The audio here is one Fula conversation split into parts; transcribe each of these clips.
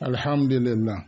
alhamdulillah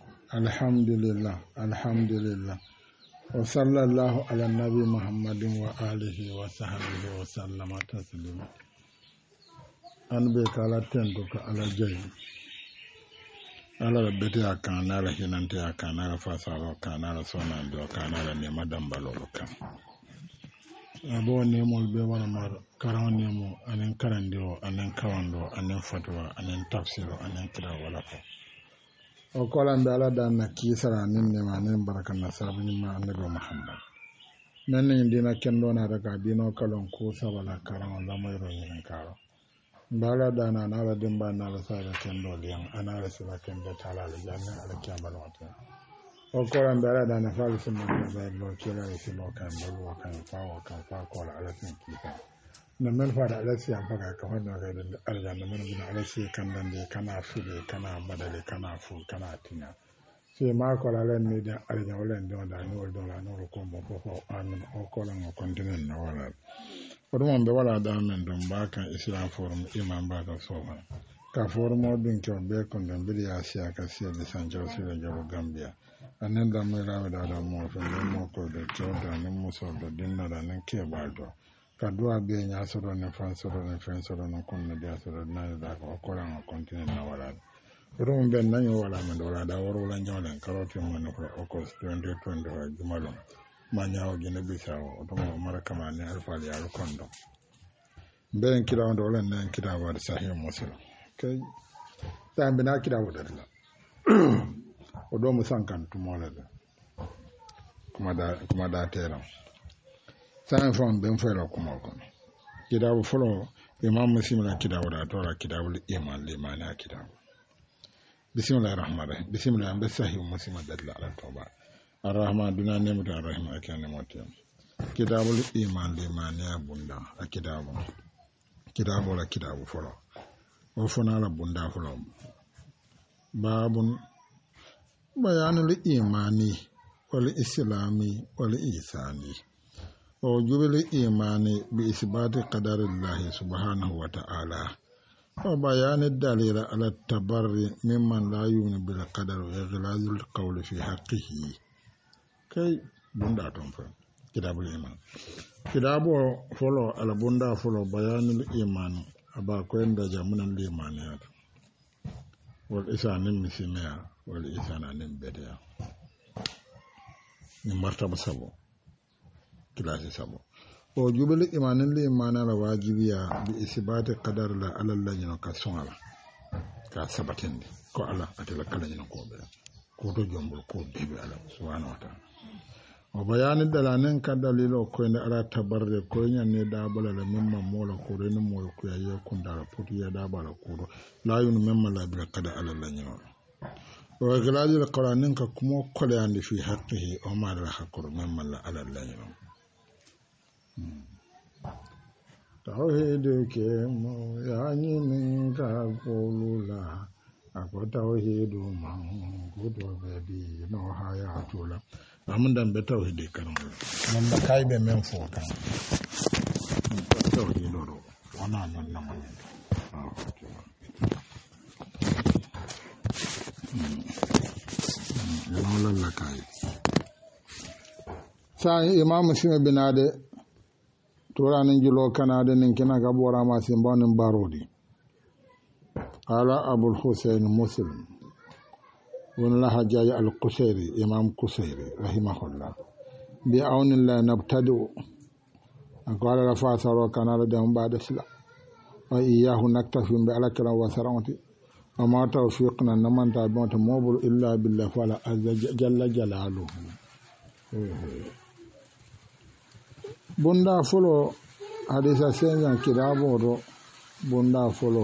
wa sallallahu ala nabi muhammadin wa alihi wa sahbihi wa sallama taslima an be kala tendo ka ala jayi ala la bete akana ala hinante akana ala fasaro kana ala sonando kana ala ne madambalo kan abo ne mol be wala mar karan ne mo anen karandiro anen kawando anen fatwa anen tafsiro anen kira wala ko o kolan be ala dan na kisara nin ne ma nen barakan na sabu ni ma annabi muhammad nan ne dina kendo na daga dino kalon ko sabala karan la mai ro yin karo bala dana na la dimba na la sala kendo liyan ana la sala kendo tala la janna ala kiyama wata o kolan be ala dan na falu sun ma da lo kila isi lo kan lo kan fa ko ala sun kisa na men fa da ala siya faga ka wannan ga da aljanna men bin ala sai kan dan de kana fili kana badale kana fu kana tinya sai ma ko la len ni da aljanna wala ndo da no do la no ko mo ko amin o ko la no continent na wala Oɗum ɓe waɗa ɗamen ɗum mbakan islam forum imam mbaka sofa ka forum o ɗum kew ɓe kon ɗon mbiɗa ya siyaka siyade sanjao sila jaɓo gambia anen ɗamme raweɗaɗa moto nden mokoɗo kewda nen musolɗo dinnaɗa nen keɓalɗo ka duwa ɓe ñasoɗo nen fansoɗo nen fensoɗo nen konno diyasoɗo naneɗa ko okkolan o continue na waɗaɗo oɗum ɓen nañi waɗamen ɗo waɗaɗa worwola jawlen karotimone ko okos 2020 jumalum mañawo gine bisawo otomo marakama ne alfal yaru kondo ben kida ndo len nen kida wad sahih muslim kay tambe na kida wadala odo mo sankan tumole de kuma da tera san fon ben fela kuma kono kida wo folo imam muslim la kida wada to la kida wul iman liman ya kida bismillahir rahmanir rahim bismillah be sahih muslim dadla ala toba arrahman duna nemuta arrahim akane motem kitabul iman liman ya bunda akitabu la kitabu folo o fona la bunda folo babun bayanul imani wal islami wal ihsani o jubil imani bi isbati qadarillahi subhanahu wa ta'ala o bayanid dalil ala tabarri mimman la yu'minu bil qadar wa ighlazul qawli fi haqqihi kai bunda ton fa kitabul iman kitabo folo ala bunda folo bayanul iman aba ko enda jamunan liman ya wal isanin misimiya wal isananin bediya ni martaba sabo kilasi sabo o jubal imanin liman ala wajibiya bi isbati qadar la ala Allah ka sonala ka sabatin ko ala atela kala nyino ko be ko to jombul ko bebe ala subhanahu wa ta'ala o bayani dalanen ka dalilo ko ne ala tabarre ko nyanne da bala la memma mola ko ren mo ko ya kundara puti ya da bala ko la yun memma la bil qada ala la nyo o galaji al quranin ka kuma ko le andi fi haqqihi o ma la haqqur memma la ala la nyo tawhid ke mo ya ni min ka qulula ako tawhidu man gudo be no hayatula amun dan be tawhidi kan man da kai be men fo kan tawhidi do wana non na man no la kai sai imam muslim bin ade turanin julo kanade nin kina ga bora ma simbanin barodi ala abul husayn muslim ونلا حجاج القشيري إمام قشيري رحمه الله بعون الله نبتدئ قال رفع سروا كان لديهم بعد السلام وإياه نكتفي بألك وسرعتي وما توفيقنا نمن تابعت موبل إلا بالله فلا جل جلاله بندا فلو حديث سينجان كتابه بندا فلو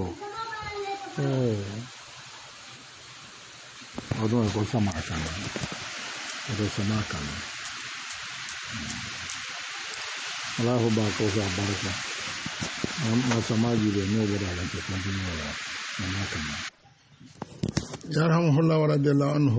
ọdún ẹ̀kọ́ sọ́mà àkànà ọdún sọ́mà àkànà aláhùbá kọ́sọ́ àbárúkọ ma sọ́mà jùlọ ní ọgbọ̀dọ̀ àlẹ́kẹ́ fún bí ní ọ̀rọ̀ ọmọ àkànà yàrá hàn hùlá wàrà dẹ̀lá ọ̀nà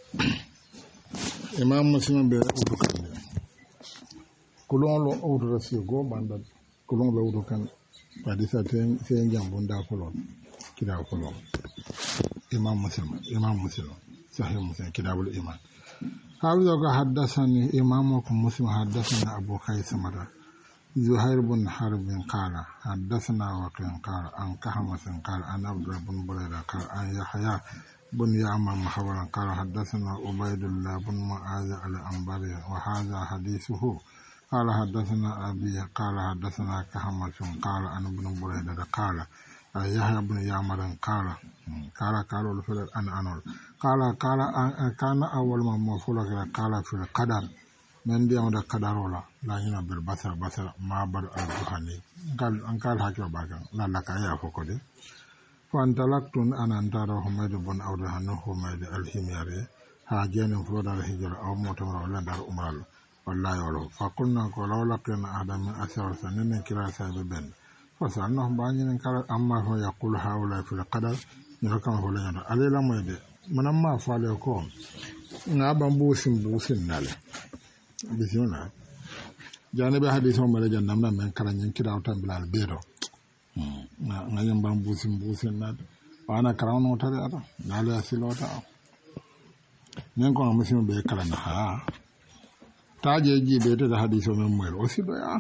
imam muslim bẹ̀rẹ̀ ọdún kan ní kulon lo ọdún rẹ̀ sí ọgọ́ bàndà kulon lo ọdún kan pàdísà tẹ́ ń jàmbó ń dá fọlọ́ kí dá fọlọ́ إمام مسلم صحيح مسلم كتاب الإيمان حافظك حدثني إمامكم مسلم حدثنا أبو خيثمة زهير بن حرب قال حدثنا وقيل قال عن كهمس قال عن عبد الله بن بريدة قال عن يحيى بن يعمر محورا قال حدثنا عبيد الله بن معاذ الأنباري وهذا حديثه قال حدثنا أبي قال حدثنا كهمس قال عن ابن بريدة قال يحيى بن يعمر قال الفلل أنول قال كان أول ما مفعول قال في القدر من دي عند قدر ولا لا هنا بالبصر بصر ما بر الجهني قال حكي باكا لا لك يا فكودي فانطلقت أنا أنتظر حميد بن عبد الحنون حميد الحميري حاجين فلود الهجرة أو مؤتمر ولا دار أمرال والله يولو فقلنا لو لقينا أحد من أسر سنين كلا سايب بن فسألناهم بأنين قال أما هو يقول هؤلاء في القدر يركم فلان علي لا ميد من ما فعلكم نابن بوسين ناله بسيونا جانب حديثهم ملجان نمنا من كرانين كلا وتنبلال بيرو ngayon ban busin na wana karano tare ata nale asilota nen ko musim be kala na ha taje ji be te hadiso men mo o sido ya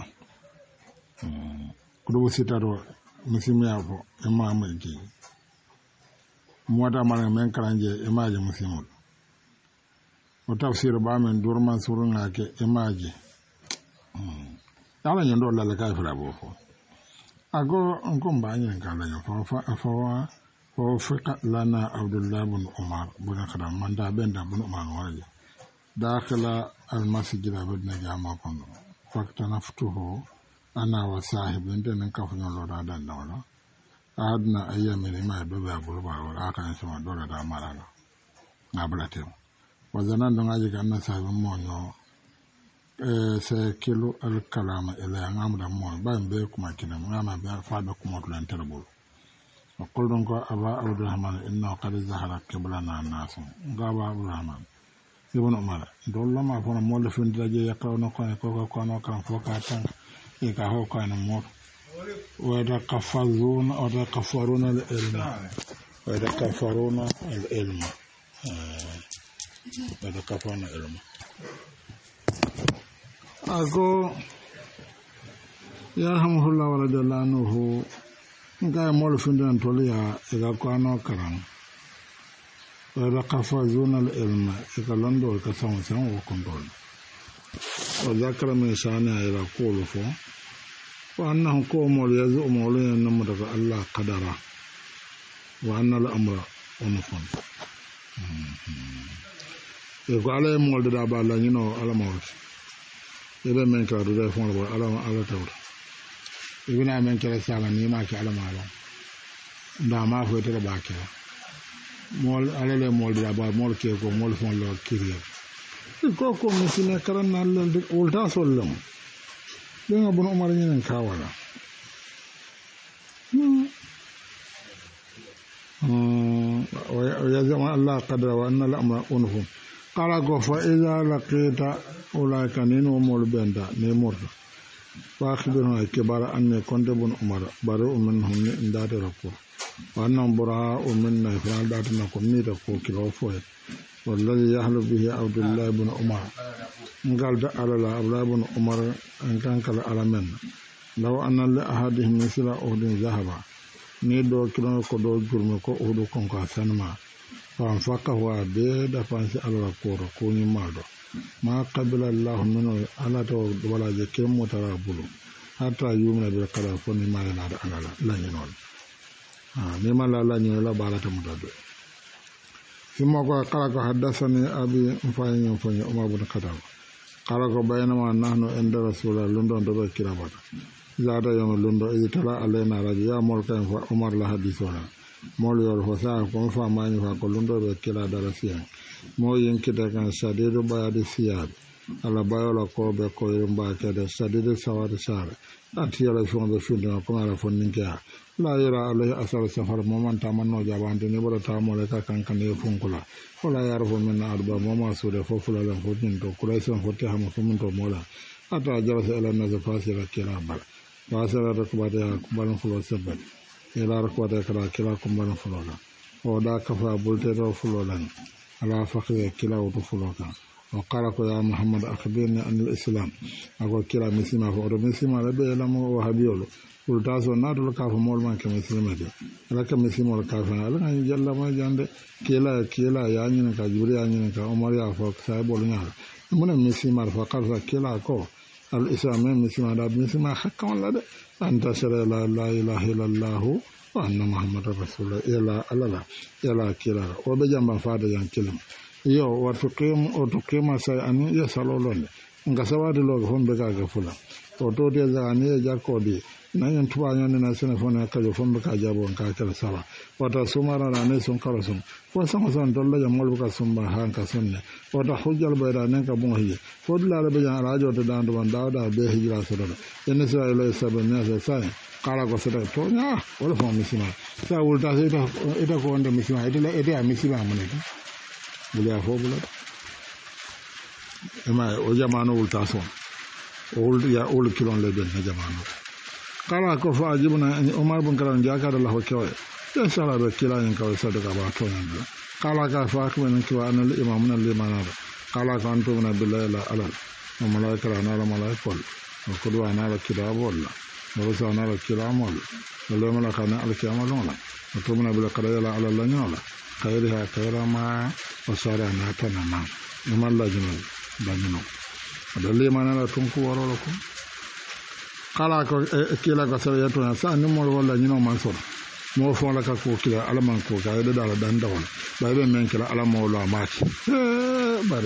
kudo sitaro musim ya ko imam ji muwata mala men karanje imaje musim o tafsir ba men durman surun ke imaje yala nyondo la ka fara bo ago nkomba nyen kala yo fa fiqa lana abdullah bin umar bin khadam manda benda bin umar wala dakhala al masjid abadna jama kono fakta naftuhu ana wa sahib nden ka fu nyolo da dan wala adna ayyami ma do ba bulu ba wala kan sama do da marala na blate wa zanan do ngaji kan na sahib mo nyo sai kilo alkalama ila ngamda mo ba mbe kuma kina ngama be fa be kuma tulan terbol aqulun ko aba abdurrahman inna qad zahara qiblana nas ngaba abdurrahman ibn umar dolla ma fona mo le fin daje yakawno ko no kan foka tan e ka ho ko na mo wa da kafazuna wa da kafaruna al ilma wa da kafaruna al ilma wa da kafaruna al ilma ako yarhamuhullah wala dalanuhu nga mol fundan toliya ega kwano karan wala kafazuna al ilma ega londo ka san o kontrol wa zakara min shana ila qulu fo wa annahu qawmul yazumu lana namdaka allah qadara wa anna al amra unfun ego ala mol da ba la nyino ala mawt ibe men ka do fon bo ala tawra ibina men kala sala ni ma ki ala mala nda ma fo tere ba ke mol ala le mol da ba mol ke ko mol fon lo kiriya ko musina karan na le ulta sollam de nga bon umar ni ka wala ya zama allah qadara wa anna al-amra unhum qala go fa idha laqita ulaika ninu mol benda ne mordo wa akhbiruna kibara anne konde bon umar baro minhum ni indade rakko wa annam bura minna fa datna ko ni da ko kilo foye wallahi yahlu bihi abdullah ibn umar ngal da alala abdullah ibn umar an kan kala alamen law anna li ahadihim misla uhdin zahaba ni do kilo ko do jurme ko udu kon ko sanma fa faka wa be da fansi alala ko ni maldo ma qabila allah minhu ala to wala je kemo tara bulu hatta yumna bil qadar fo ni mala na alala la ni non ni mala la ni la balata mudado ثم قال حدثني أبي مفاين عمر بن الخطاب قال بينما نحن عند رسول الله لندن دبر كرامات زاد يوم لندن إذ تلا علينا رجل يا مولك عمر لا حديثنا مول يرفع كم فماني فقول لندن بكلا درسيا مو ينكتا كان شديد بياد الثياب على بايولا كوب كويرم باكدا شديد سواد شار أتي على شون بشون كم على فنينكا la yara alai asar safar moman tamanno jabande ne bora tamole ka kankane funkula wala yara fo men arba moma so de fofula lan fotin to kula son fotte ha mo mun to mola ata jara sa ala nazafasi la kila bal wasara rakbata kumbalan fulo sabbat ila rakbata kala kila kumbalan fulo la o da kafa bulteto fulolan ala fakre kila o fuloka o qala ko ya muhammad akhbirni an al-islam ako kila misima fo do misima la be la mo wahabiyolo ulta so natul ka fo mol man ke misima de ala ka misima ka fa ala ngi jalla ma jande kila ya nyi ka juri ya nyi ka umar ya fo sa bol nyaal mun misima fa qala kila ko al-islam misima da misima hakkan la de anta shara la ilaha illallah wa anna muhammadar rasulullah ila alala ila kila o be jamba fa da yan kilim yo wato kema sai ani ya salolonde nga sawade logo hombe ga fula to to de za ani ya jakodi nan tuwa nyone na sene fona ka jo fombe ka jabo ka kala sala wata sumara na ne son kala son ko sama son dolla ya mol ka sumba han ka sonne wata hujjal bayda nan ka bon hiye fodla be jan rajo to dan do dawda be hijra so do en israila sabe ne sai kala ko seta to nya wala fo misima sa wulta ita ko wonde misima ita misima munete bula fo bula ema o jamano ulta son o ya ol kilon le ben na jamano kala ko fa ajibuna umar bin karam jaka da lahu kawai ya sala da kila yin kawai sadaka ba to nan kala ka fa ko nan kiwa an al imam nan le manaba kala ka antu na billahi la alal wa malaika na la malaikol wa kudu ana la kitabul wa rusul na la kiramul wa la malaka na al kiyamalun wa tumna bil qadaya la alal la nyala khairiha khairama wa sarana tanama imalla jinal banino adalle manana tunku warolo ko kala ko kila ko sare yato na sa ni mo wala nyino man so mo fon la ka ko kila ala man ko ga de dala dan dawon ba be men kila ala mo lo amaki bare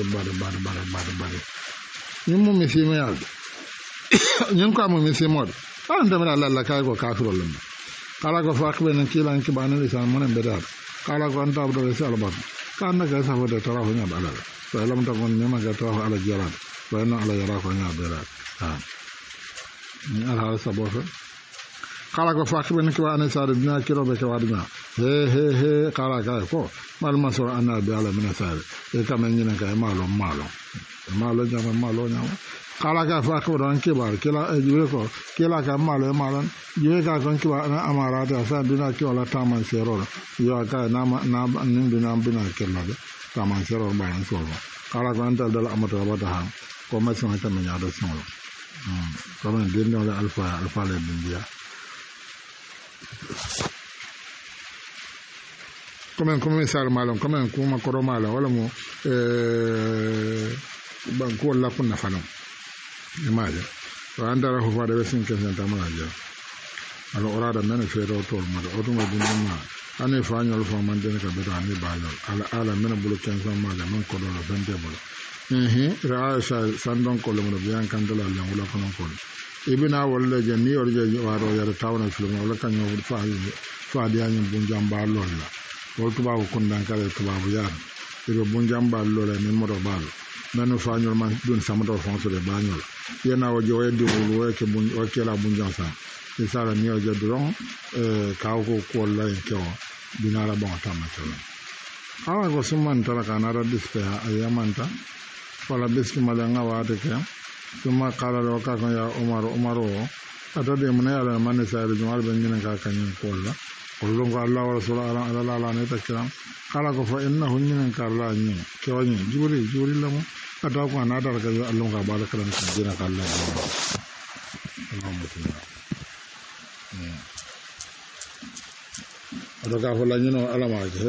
ni mo mi fi me yal nyim ko mo mi fi mo an da mala la ka ko kafiro lam kala ko fa ko ben kila ki banan lisan mo ne be dal kala ko anta abdo se ala ba kan na ga sa fo de tarahu nya bala so lam ta gon ne ma ga tarahu ala jalan so na ala yara ko nya be dal ni ala sabofa kala ko fa ko ben ki wa ana sa dina kiro be ko wadina he kala ka ko mal maso ana be ala mina sa e kam ni na ka malo jama malo nya kala ka fa ko don ke bar kila e jure ko kila ka malo jure ka kon ki wa na amara ta sa dina ki wala taman sero yo ka na nin dina bina kella de taman sero ba en so kala ko antal dal amata ba ta ko ma so ta me nya do so ko men din no alfa le bindia come sar malon come kuma koro malon wala mo banko la kunna fano imaje to andara ho fade wesin kesen tamalaje alo orada men fero to mo to mo dinna ane fanyol fo man den ka beta ni balol ala men bulu kensan mala man ko do bende bulu raasa sandon ko mo biyan kan dala la wala kono ko ibina wala jani orje waro yar tawna film wala kan yo fa dia ni bunjamba lolla wol tuba ko kundan kala tuba bu yar ibe bunjamba lolla ni mo do bal nanu fanyol man dun samato fonso de bagnol yena o joye di wulu ke bun o kela bunjansa isara ni o jodron ka ko la ko binara bon tamata ala ko summan tara kanara dispe ayamanta wala biski malanga waate ke summa qala lo ka ko ya umaro atade mun ya la man sa re jumal ben ngina ka kanyin kolla kollo ko allah wa rasul ala ne takram kala ko fa innahu min karla ni ke wani juri lamu ata ko na dar ka allah ka baraka lan jina ka allah ado ka fa la ni no ala ma ke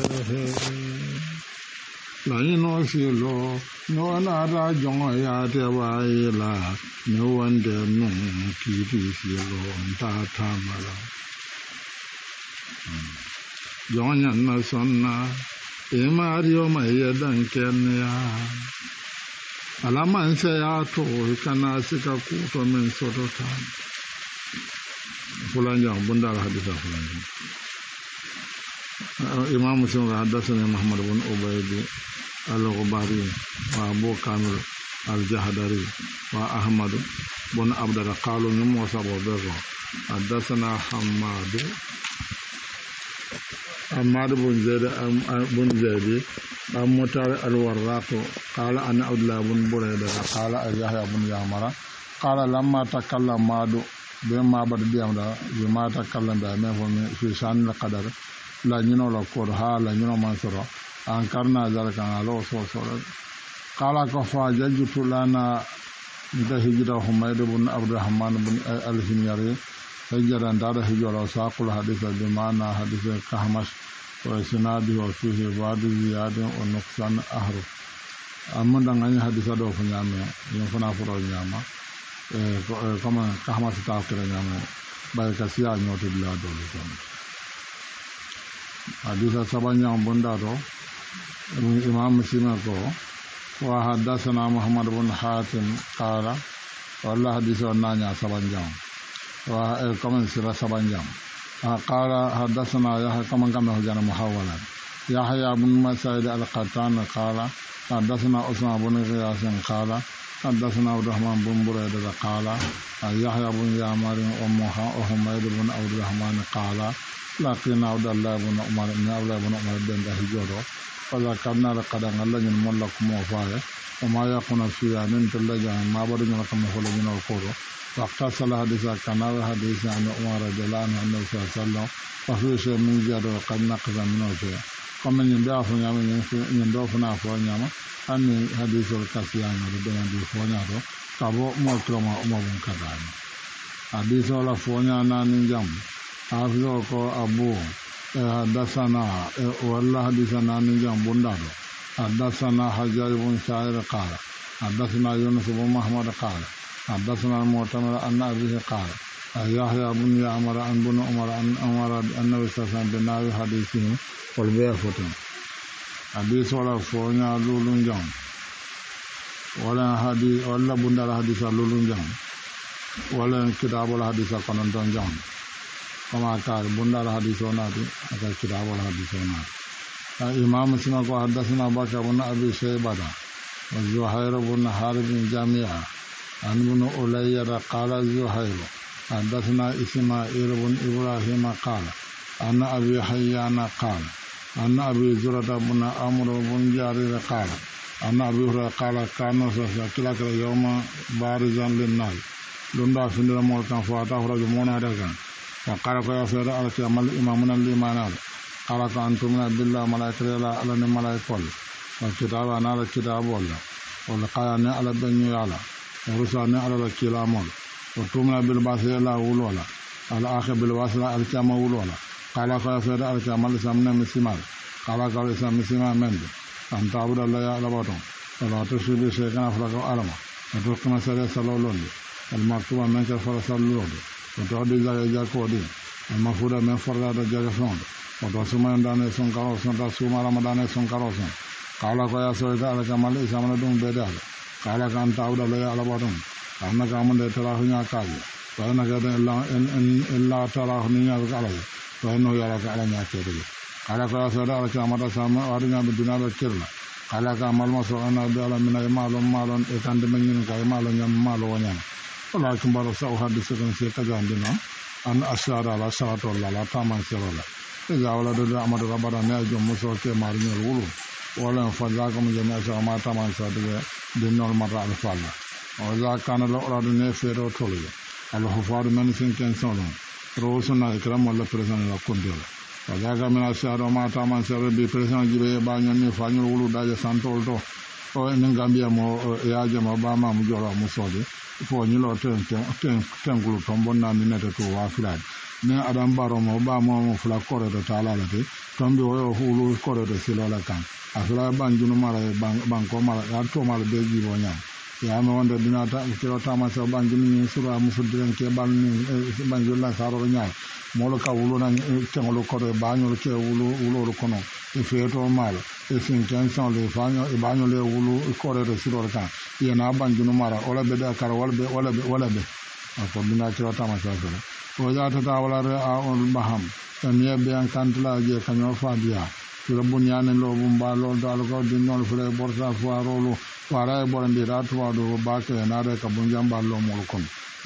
la ni no si lo no na ra jongo ya te wa la no wande no ki ti si lo ta ta mala jonya na sonna e mario ma ya dan kenya alama nse ya to kana sika ku to men so to ta fulanja bunda hadisa fulanja imam muslim hadathana muhammad ibn ubayd al-ghubari wa abu kamil al-jahdari wa ahmad ibn abdul qalu min musab bego hadathana Ahmad bin Zaid Mutar al-Warraq qala ana Abdullah bin Burayda qala Yahya bin Yamara qala lamma takallama madu bima bad diamda bima takallama da men fi shan al-qadar la ñino la ko ha la ñino man soro an karna zalika alo so qala ka fa jajitu lana da hijra humayd ibn abdurrahman ibn al-himyari hijra da hijra saqul haditha bi maana haditha kahmash wa sinadi wa fihi wadi ziyadin wa nuqsan ahru amma da ngani haditha do fu nyame yo fana furo nyama comme kahmash ta kira nyama bay ka siya nyoto bila do son haditha sabanya bunda do imam muslim ko وحدثنا محمد بن حاتم قال والله حديث النانيا سبنجام وكمان سيرة سبنجام قال حدثنا يحيى كمان كما هجانا محاولا يحيى بن مسعود القطان قال حدثنا عثمان بن غياث قال حدثنا عبد الرحمن بن بريدة قال يحيى بن يعمر وحميد بن عبد الرحمن قال لقينا عبد الله بن عمر بن هجورو فذكرنا لقد الله من ملكم وفايا وما يكون فيها من تلجا ما بدنا كم هو من القرى واقتصر حديثا كان حديث عن عمر رضي الله عنه النبي صلى الله عليه وسلم وفي شيء من زيادة وقد نقص منه شيء كما يندع فنيام يندع فنا فنيام أن حديث الكسيان رضي الله عنه كابو مكرم عمر بن كذاب حديث ولا فنيام نانجام حافظه أبو حدثنا والله حدثنا نجام بندارو حدثنا حجاج بن شاعر قال حدثنا يونس بن محمد قال حدثنا المعتمر أن أبيه قال يحيى بن يعمر عن بن عمر أن أمر النبي صلى الله عليه وسلم بناوي حديثه والبيع فتن حديث ولا فونيا لولون جام ولا حديث ولا بندار حديث لولون جام ولا كتاب ولا حديث قنطن جام كما قال بندار حديث ونادي أكل كتاب ولا حديث ونادي الإمام مسلم حدثنا بكر بن أبي شيبة وزهير بن حارب جميعا عن بن أولية قال زهير حدثنا إسماعيل بن إبراهيم قال أن أبي حيان قال أن أبي زرة بن عمرو بن جارير قال أن أبي هريرة قال كان كلاك يوم بارزا للناس لندا فندر مولكان فاتا رجل منادكا وقال يا فيرا على كمال إمامنا الإيمان قال أنتم بالله ملائكة لا على الملائكة والكتاب أنا على الكتاب ولا قال أنا على بني على ورسالنا على الكلام وتؤمن بالبعث لا ولا على آخر بالبعث لا الكلام ولا قال يا فيرا على كمال سامنا مسلمان قال سام مسلمان من أن تعبد الله على بعضهم ولا تشرك شيئا فلا أعلم وتقيم الصلاة صلوات المكتوب من كفر صلوات وتعدي زكاة كودي المفروض من فرض الجزاء وتصوم دانه سنكارو سنتا صوم رمضان سنكارو سن قال يا سويت على كمال إسلام دون بدال قال كان تعود الله على بعضهم أنا كمان تراه نياكاي وأنا كذا إلا تراه نياكاي وأنا يراك على نياكاي قال يا سويت على كمال سام وارجع بدنا بكرنا قال كمال ما سوينا بيلا من مالون إكان دمين كاي مالون ولكن برسوا حديثكم سيكجاندنا أن أشار على شرط الله لا تامن سرلا إذا ولد أمر ربنا نجم مسوك مارين الولو ولا فجاكم جميع ما تامن سرلا دينول مرة الفلا وإذا كان الأولاد نفيرو تولي الحفاظ من سنكين سولون روسنا إكرام ولا بريزان لا كونديلا وذاك من أشار ما تامن سرلا ببريزان جبه بانيون فانيول ولو داجة سانتولتو o en Gambia mo yaaje mo bama mo joro mo sodi fo nyilo ten gulu to bonna ni nete to wa filade ne adam baro mo ba mo fula kore do tala la te tombe o hulu kore do silola kan afla banjunu mara banko mara ya to mara be jibo nyam ya me wonde dinata kilo tama so banjunu ni sura mo fudiren ke ban ni banjulu la saro nyaa molo ka wulo na tengolo kore banyo ke wulo kono ifeto malo efinkan san le fanyo ibanyo le wulu kore de sidor kan yena banjunu mara ola be da kar wala be ko bina kiro tama sa so o ja ta wala re a on baham tamiya be an kantla je kanyo fadia kiro bunyane lo bumba lo dal ko dinol fle borsa fuarolo wara e borandi ratwa do ba ke na de ka bunjamba lo mol kon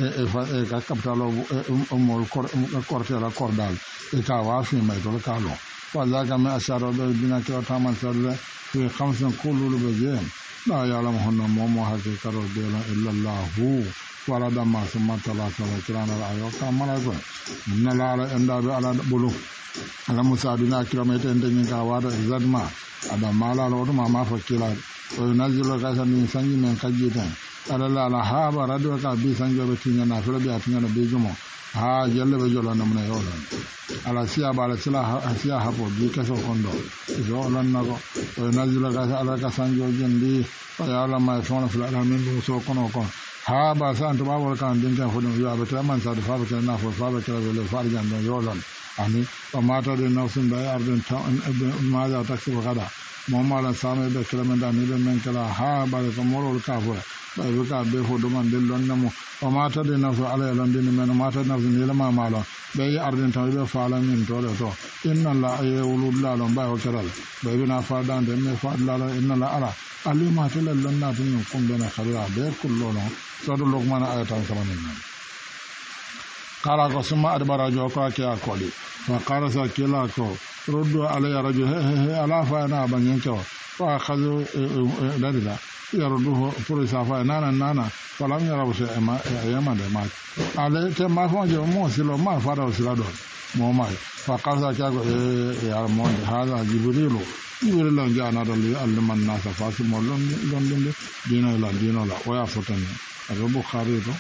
e ka kapitalo mol korte la kordal e ka wa fi mai do ka lo وذاك ما أشار بنا كلا تامن سر في 5 كل بجيم لا يعلمهن موم حقيقة رجلا إلا الله farada ma summa talata wa kirana ayo kamala ko nala enda be ala bulu ala musa dina kilomita nden ka wada zadma ada mala lo ma fakila o nazilu ka san sanji men kajita ala la haba radio ka bi sanjo be tinya na fere be atinya be jumo ha jalle be jolo na mena yola ala siya bala sila siya hapo bi kaso kondo yo lan na ko o nazilu ka ala ka sanjo jendi ya ala ma fona fila ala men so kono ko ha ba san to ba wol kan den kan fodon yo abata man sa fa ba na fa ba kala le fa jan do yola ani o mata de nawsun da arden ta ma da taksi ba kada momala same be kala men da ni be men kala ha ba ko morol ka fo ba be ka be fo do man den lon namo o mata de nawsu ala lon den men mata nawsu ni la ma mala be arden ta be fa la min to le to inna la ayulul la lon ba o kala be be na fa dan de me fa la inna la ala alima ta lon na tun kun be na khala be kullo no so do lokman ayatan sama nin kala ko suma adbara jo ko ke akoli fa qala sa kila ko ruddu alayya rajul ala fa na banyen ko fa khazu dalila yarduhu furisa fa nana falam yarabu se ma yama de ma ale te ma fo jo mo silo ma fa do silo do mo mai fa qala sa ko ya mo hada jibrilu la jana do alman nasa fa su mo lon dino la o ya fotani abu bukhari to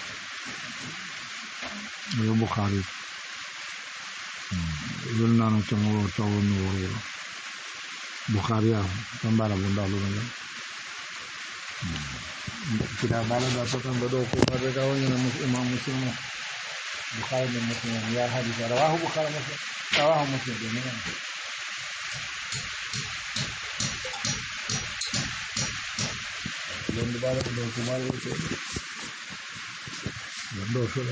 yo bukhari yulna no tango tawo no woro bukhari ya tambara bunda lo ngam kita bala da to kan do ko ba ga woni imam muslim bukhari ne muslim ya hadith rawahu bukhari muslim rawahu muslim ne don bala do ko mari ko do so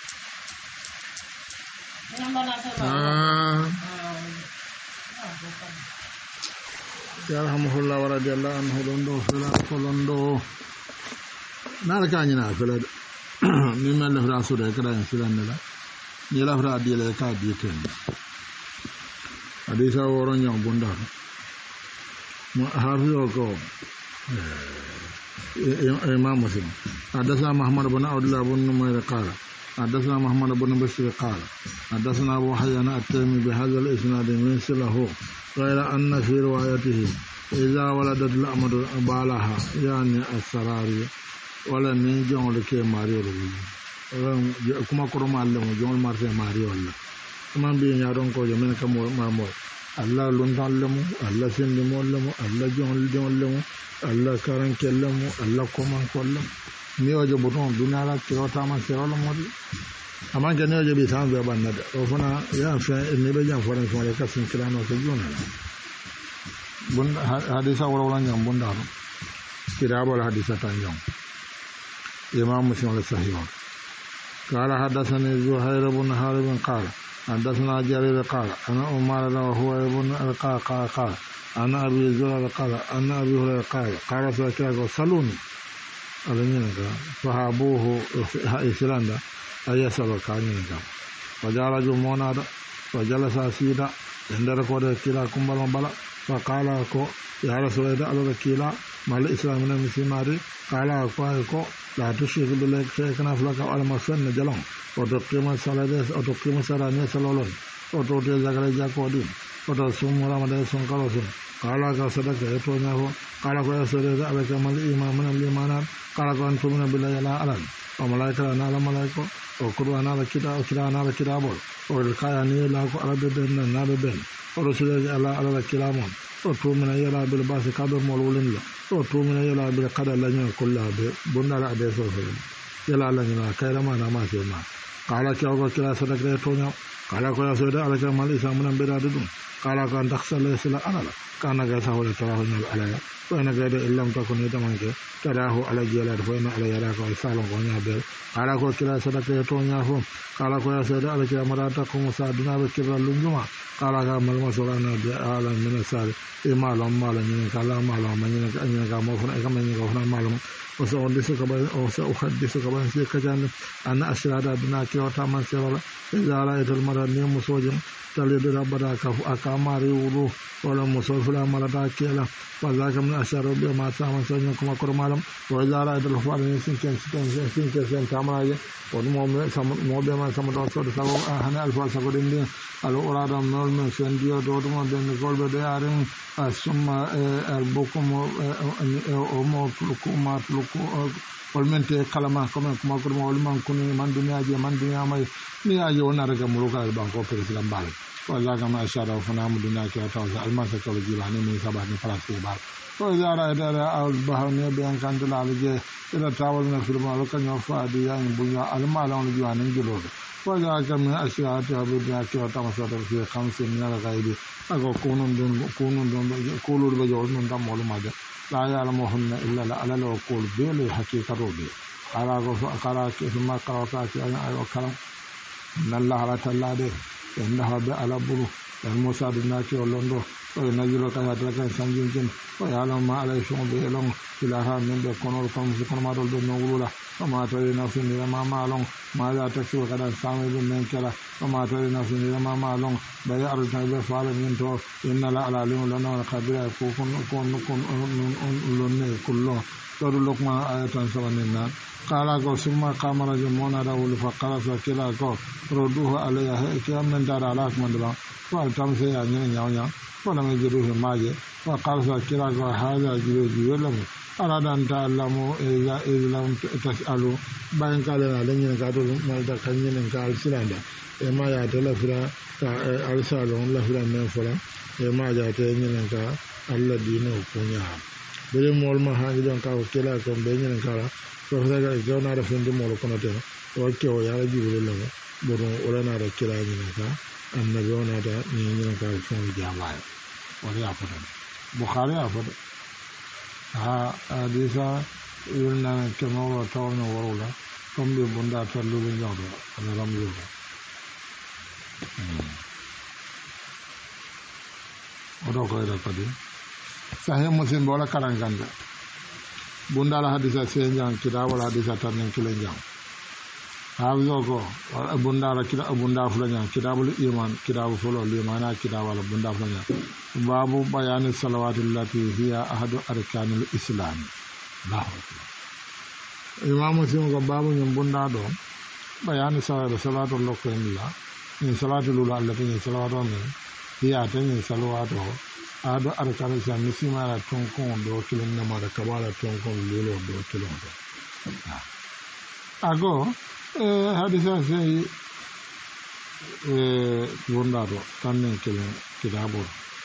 yarhamuhullah wa radiyallahu anhu londo fela ko londo nala kanyina fela ni mel le fra sude kada en filan la ni la fra di le ka di ten adisa woro nyong bunda mo hafiyo ko imam muslim adasa muhammad ibn abdullah ibn numayr qala حدثنا محمد بن بشير قال حدثنا أبو حيان التيمي بهذا الإسناد مثله غير أن في روايته إذا ولدت الأمد بالها يعني السراري ولا من جون لك ماريو كما كرم الله جون مارسي ماريو الله كما بين يارون كو جمن كم مامو الله لونتان لمو الله سندمو لمو الله جون لمو الله كارن كلمو الله كمان كلمو ni ojo buton dunala kirota man serola modi amanga ne ojo bi sanzo banada o fana ya fa ne be jam foran ko ka sin kirano ko jona bun hadisa wala nyam bunda no kirabol hadisa tanjom imam muslim al-sahih قال حدثني زهير بن حارب قال حدثنا جرير قال انا عمر وهو ابن القعقاع قال انا ابي زرع قال انا ابي هريره قال سكاكو سلوني alanyinga fahabuhu isilanda ayasaba kanyinga wajala jumona wajala sasida endara ko de kila kumbal bala faqala ko ya rasulullah ala kila mal islamina misimari qala ko la tushrik billahi shay'an aflaka ala masan jalan oto qima salades oto qima sarane salolon oto te jagale jakodi oto sumura made son kalosun qala ka sadaka eto nyaho qala ko rasulullah ala kamal iman min limanat qala ko antumuna billahi la alal wa malaika na la malaiko o qur'ana la kirana la kirabol o kaya ni la ko arabe den na be ben o rasulullah ala kiramon o tumina yala bil basi kabe molulin la o tumina yala bil qadar la nya kullabe bundara ade so so yala la nya kayra ma na ma se ma qala ko kira sadaka to nya qala ko rasulullah ala kamal isamunan beda dum qala ko takhsala sila alala kana ga sawala tarahu ala wena ga de illam ta ko ni tamanke tarahu ala jela do wena ala yara ko salon ko nya be ala ko kila sadaka to nya fo kala ko ya sada ala kila marata ko musa dina be kila lunjuma kala ga mal masulana de ala min sal e malum malum ni kala malum ni ga mo fona ga men ga fona malum o so on diso ka ba o so hadisu ka ba se ka jan an ashrada dina ki wata man se wala izara itul marad ni musojum talidu rabbada ka kamari wuru wala muso fula malata kela wa zaka min asharo bi ma sama sanyo kuma kurmalam wa zara idul fara ni sin tamaraje wa mo be ma sama to so sago hana alfa sago din alo orada nol men sen dio do mo ben golbe de arin summa al bokum o mo kuma olmente kalama comme kuma ko olman kuni man dunya may ni aje wona daga muruka banko president bal wala kama ashara fana mu dunya ki ta sa alman sa ko jibani min sabani farasi bal ko zara dara al bahawne be an kan dala je ila tawal na firma lo kan yo faadi ya bunya alma lawn jibani jilo ko zara kama ashara ta be dunya ki ta ma sa ta fi khamsi min al ghaidi ago kunun don kulur be jo non dam molu maja la ya'lamuhunna illa ala al-qul bil haqiqati ala go akara ke ma qarata ke ayo kalam nalla ala tallade innaha bi ala buru al musadina ke londo o najilo ka hada kan sanjin o ya'lamu ma ala shum bi long ilaha min be konol kom si kon ma dol do ngulula ma tare na fin ya ma long ma la ta ko kada samu be men kala ma tare na fin ya ma long ba ya arta be faala min to inna la ala lim lana khabira ko kon lonne kullo to lokma ayatan sawanina kala ko summa kamara je mona da wul fa kala fa kila ko roduhu alayha kiyamen dara ala mandra wa tamse ya nyanya wala me jiru maje wa kala fa kila ko hada jiru lamu aradan ta'lamu ila islam tasalu bayan kala na lenyen ka to mal da kanyen ka silanda e ma ya de la fira ka arsalon la fira men fola e ma ja te nyen ka alla dino kunya bere mol ma hangi don ka kila ko be nyen ka ko daga jona da fin mol ko no te o ke o ya jiru lamu boron wala na da kila nyen ka annabi ona da nyen ka fon jama wala ya fata bukhari ya fata hadisa yulna kemoro tawno worola kombe bunda tallu be nyawdo ala ramyo odo ko ida kadi sahih muslim bola karanganda bunda la hadisa senjang kida wala hadisa tanen kilenjang hawo ko bunda la kida bunda fulanya kitabul iman kitabu fulo limana kidawala bunda fulanya babu bayani salawatul lati hiya ahadu arkanil islam Allahu imam muslim ko babu nyum bunda do bayani salawatul lokilla ni salawatul allati ni salawatu min hiya tan salawatu ahadu arkanil islam misima la tonkon do kilin na mara kabala tonkon lolo do kilin ago hadisa say bunda do tannen kilin kitabu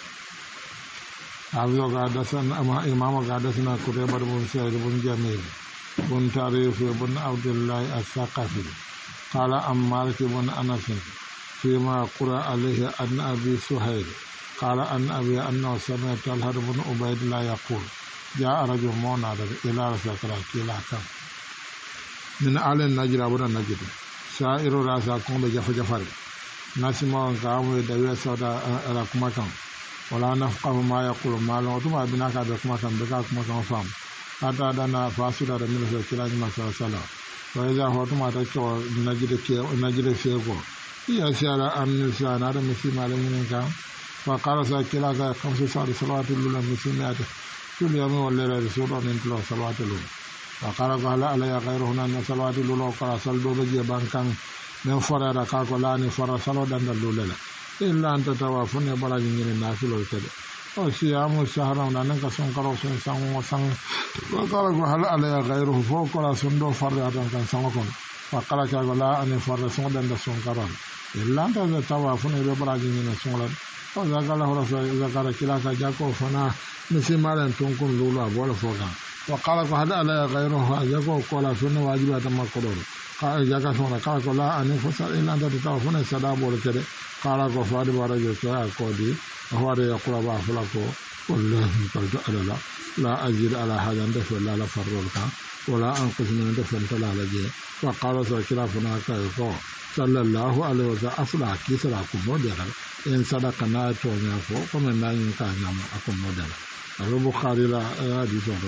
Abdul Gadasan Imam Gadasana Kutaiba bin Sa'id bin Jamil bin Tarif bin Abdullah As-Saqafi qala Malik bin Anas fima qura alayhi an Abi Suhail qala an Abi anna sami'a Talha bin Ubaydillah yaqul ja'a rajulun munada ila Rasulillah kila kam min alen najra bana najd sa'iru rasa kombe jafari nasima ka amu dawiya sada ala kuma kan wala nafqahu ma yaqulu ma la tuma binaka da kuma kan bika kuma kan fam ata dana fasula da min kila ni masala wa iza hotuma ta ko najide fego ya sala an sana da misima la min kan fa qala sa kila ga khamsu salawatu lil muslimat kullu yawmin wa laylatin sura min salawatu lil wa qala qala ala ya ghayruhuna min salawatu lil qala sal do be bankan men forara ka ko lani fara salo dandal lulala illa anta tawafun ya baraji ngene nafilo kede o siyamu shahran nan ka son karo son sango sang wa qala ko hal ala ghayruhu fo ko la son do farra tan kan sango kon wa qala ka la an farra son danda son karon illa anta tawafun ya baraji ngene son la o zakala hora so zakara kila ka jako fana misi maran ton kon lulu abola foga wa qala ko hal ala ghayruhu ajako ko la sunna wajibata makodoro ka jaka son ka ko la an fosa illa anta tawafun sadabo kede kala ko faade barajo to akodi faade yakura ba fulako wallahi qaltu ala la ajid ala hadan da wala la farrol ka wala an qismin da fantala la je wa qala sa khilafuna ka ko sallallahu alaihi wa sallam afla ki sala ku modal en sadaka na to nya fo ko men na yin ka nyam akon modal abu bukhari la hadith do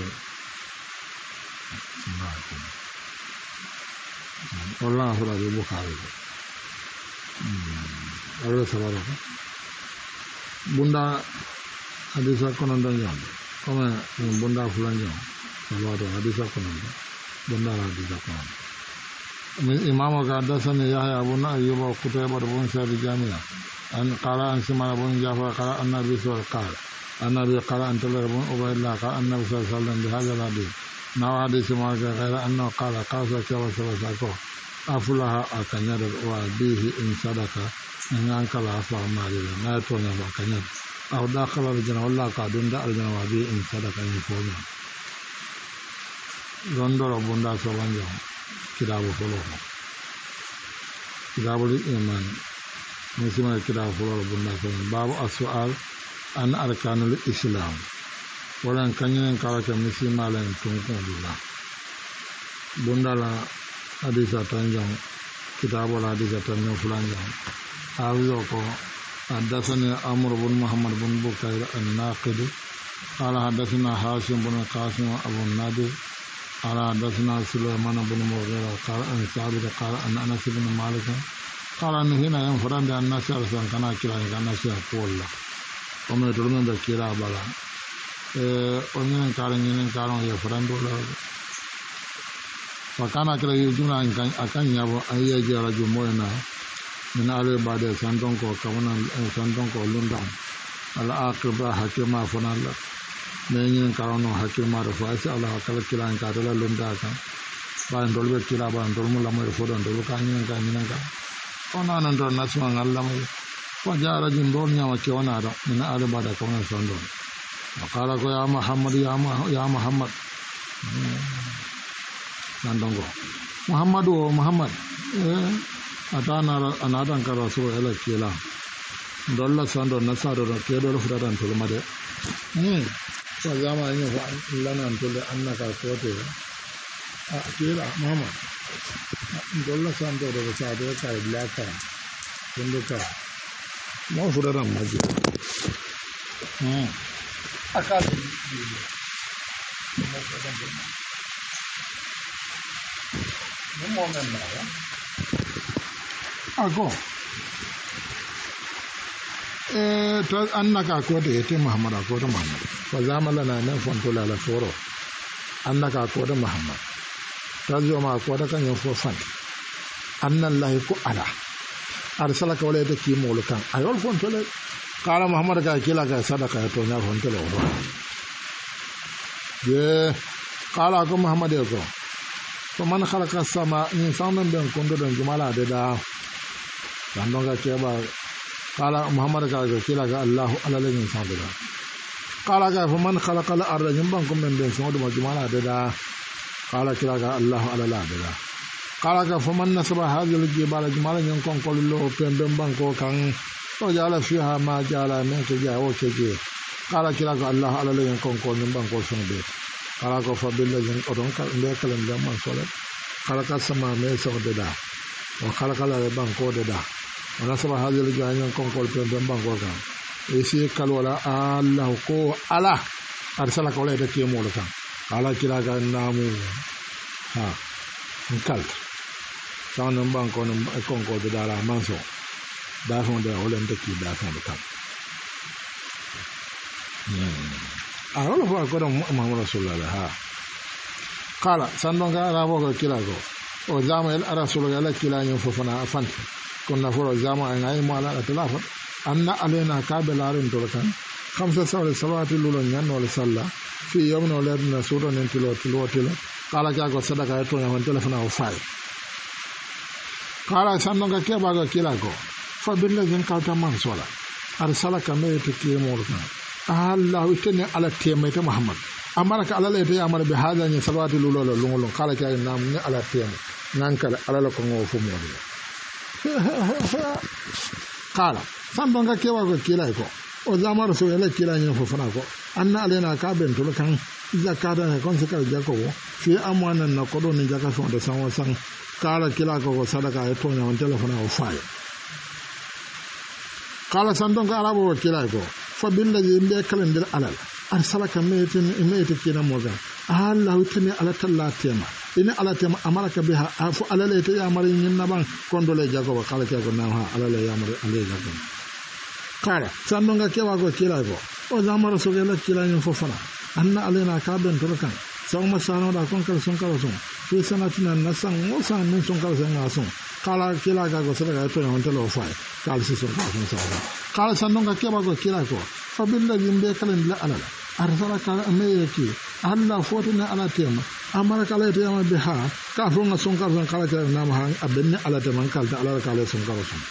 wallahi abu bukhari Allah sabara bunda hadisa kono don yon comme bunda fulan yon salawatu hadisa kono bunda hadisa kono من إمام حدثني يحيى بن أيوب وقتيبة بن سعيد الجامع أن قال عن سمع بن جعفر قال أن النبي صلى الله عليه وسلم قال النبي قال أن تلر بن عبيد الله قال النبي صلى الله عليه وسلم بهذا الحديث نوع حديث ما غير أنه قال صلى الله عليه وسلم أفلح أكنير وبيه إن صدق إن أنكر أفلح مالي ما يتوني أكنير أو داخل الجنة والله قادون دا الجنة وبيه إن صدق إن فوجا رندور بندا سوانجا كتاب فلوه كتاب الإيمان مسلم كتاب فلوه بندا سوانجا باب السؤال عن أركان الإسلام ولن كنين كارك مسلم لن تنكون الله بندا لا حديث تنجم كتاب الحديث تنجم فلانجم حافظوكو حدثني عمرو بن محمد بن بكير الناقد قال حدثنا هاشم بن قاسم أبو النادر قال حدثنا سليمان بن مغيرة قال أن ثابت قال أن أنس بن مالك قال أن هنا ينفرد أن الناس أرسل كنا كلا كنا الناس يقول الله وما يتلمون بكلا بلا ونين كارن يفرد الله فكان كلا يجونا أكان يابو أن يجي رجل موينا من آل بعد سانتونكو كونا سانتونكو لندن الأقرباء حكيما فنالا نين كارونو حكيما رفاس الله كلا كلا إن كارلا لندن بان دولبة كلا بان دولمو لما يفودون دولو كانين كا أنا نندر نسمع الله مي فجاء رجل دول نيا كيونا من آل بعد كونا سانتون وقال يا محمد يا محمد sandongo muhammad atana anadan ka rasul ela kila dolla sando nasado do kedo do fudatan to made so zama yin fa lanan to le annaka kote kila muhammad dolla sando do sado ka blaka kunduka mo fudatan maji akal ako annaka ko de te muhammad ko de muhammad fa zamala na nan fonto la la foro annaka ko de muhammad tazo ma ko de kan yo fo fan annallahi ko ala arsalaka wala de ki molu kan ayol fonto le kala muhammad ka kila ka sadaka to nya fonto le o ye kala ko muhammad ko فمن خلق السماء إنسان بين كندر جمالا ددا لانغا كيبا قال محمد كلا الله على الإنسان ددا قال فمن خلق الأرض جنبكم من بين سمود جمالا ددا قال كلا الله على لا ددا قال فمن نسب هذه الجبال جمالا ينكون كل له بين بانكو كان وجعل فيها ما جعل من كجا وكجي قال كلا الله على ينكون كل بانكو سنبي kala ko fabilla jeng odon ka be kala ndam man sole kala ka sama me so de da o kala kala le banko de da wala saba hadil ganyan kon ko pe be banko ka e si kala wala allah ko ala arsala ko le de ke mo kan ala kila ga namu ha kal tan banko no kon ko de da la man so da fon de o le de ki da fon de kan ahora fue acuerdo Muhammad Rasulullah ha kala sandonga rabo ko kilago o zama el Rasulullah la kilanyo fofana afan kon na foro zama ngai mala atlafa anna alena kabelarin tolkan khamsa salawati lulun yan wal salla fi yawmin waladna sura nin tilotilo kala ka ko sadaka to nyawan telefona o fay kala sandonga ke bago kilago fa billahi ka ta man sola arsala kame te ki molkan Allah itene ala tema ite Muhammad amara ka ala le te amara be hada ni salawati lulolo lungolo kala ka nam ni ala tema nankala ala la ko ngo fu mo kala sandonga kewa ko kila ko o zamar so ele kila ni fu fana ko anna alena ka ben to kan zakata ne kon se ka jakobo fi amwana na ko do ni jaka so de sanwa san kala kila ko sadaka e to nya on telefona o fay kala sandonga arabo kila ko فبالذي يملك كلندر على أرسلك ميت كنا موجا الله يتني على تلاتيما إن على تيما أمرك بها أفو على ليت يا مرين ينبان كندول جاكو وقالك يا كنا على لي يا مرين على جاكو qala sandonga kewa ko kila ko o zamara so gela kila nyin fofana anna alena ka ben tolkan sawma sano da kon kal son kala son fi sanatina nasan mo san min son kala son ason kala kila ga go sala to on telo fa kala si son kala son sa kala sandonga kewa ko kila ko fa billahi mbe kala la alala arsala kala ameyeki alla fotina ala tema amara kala tema biha ka fonga son kala son kala na ma abenne ala tema kala ala kala son kala son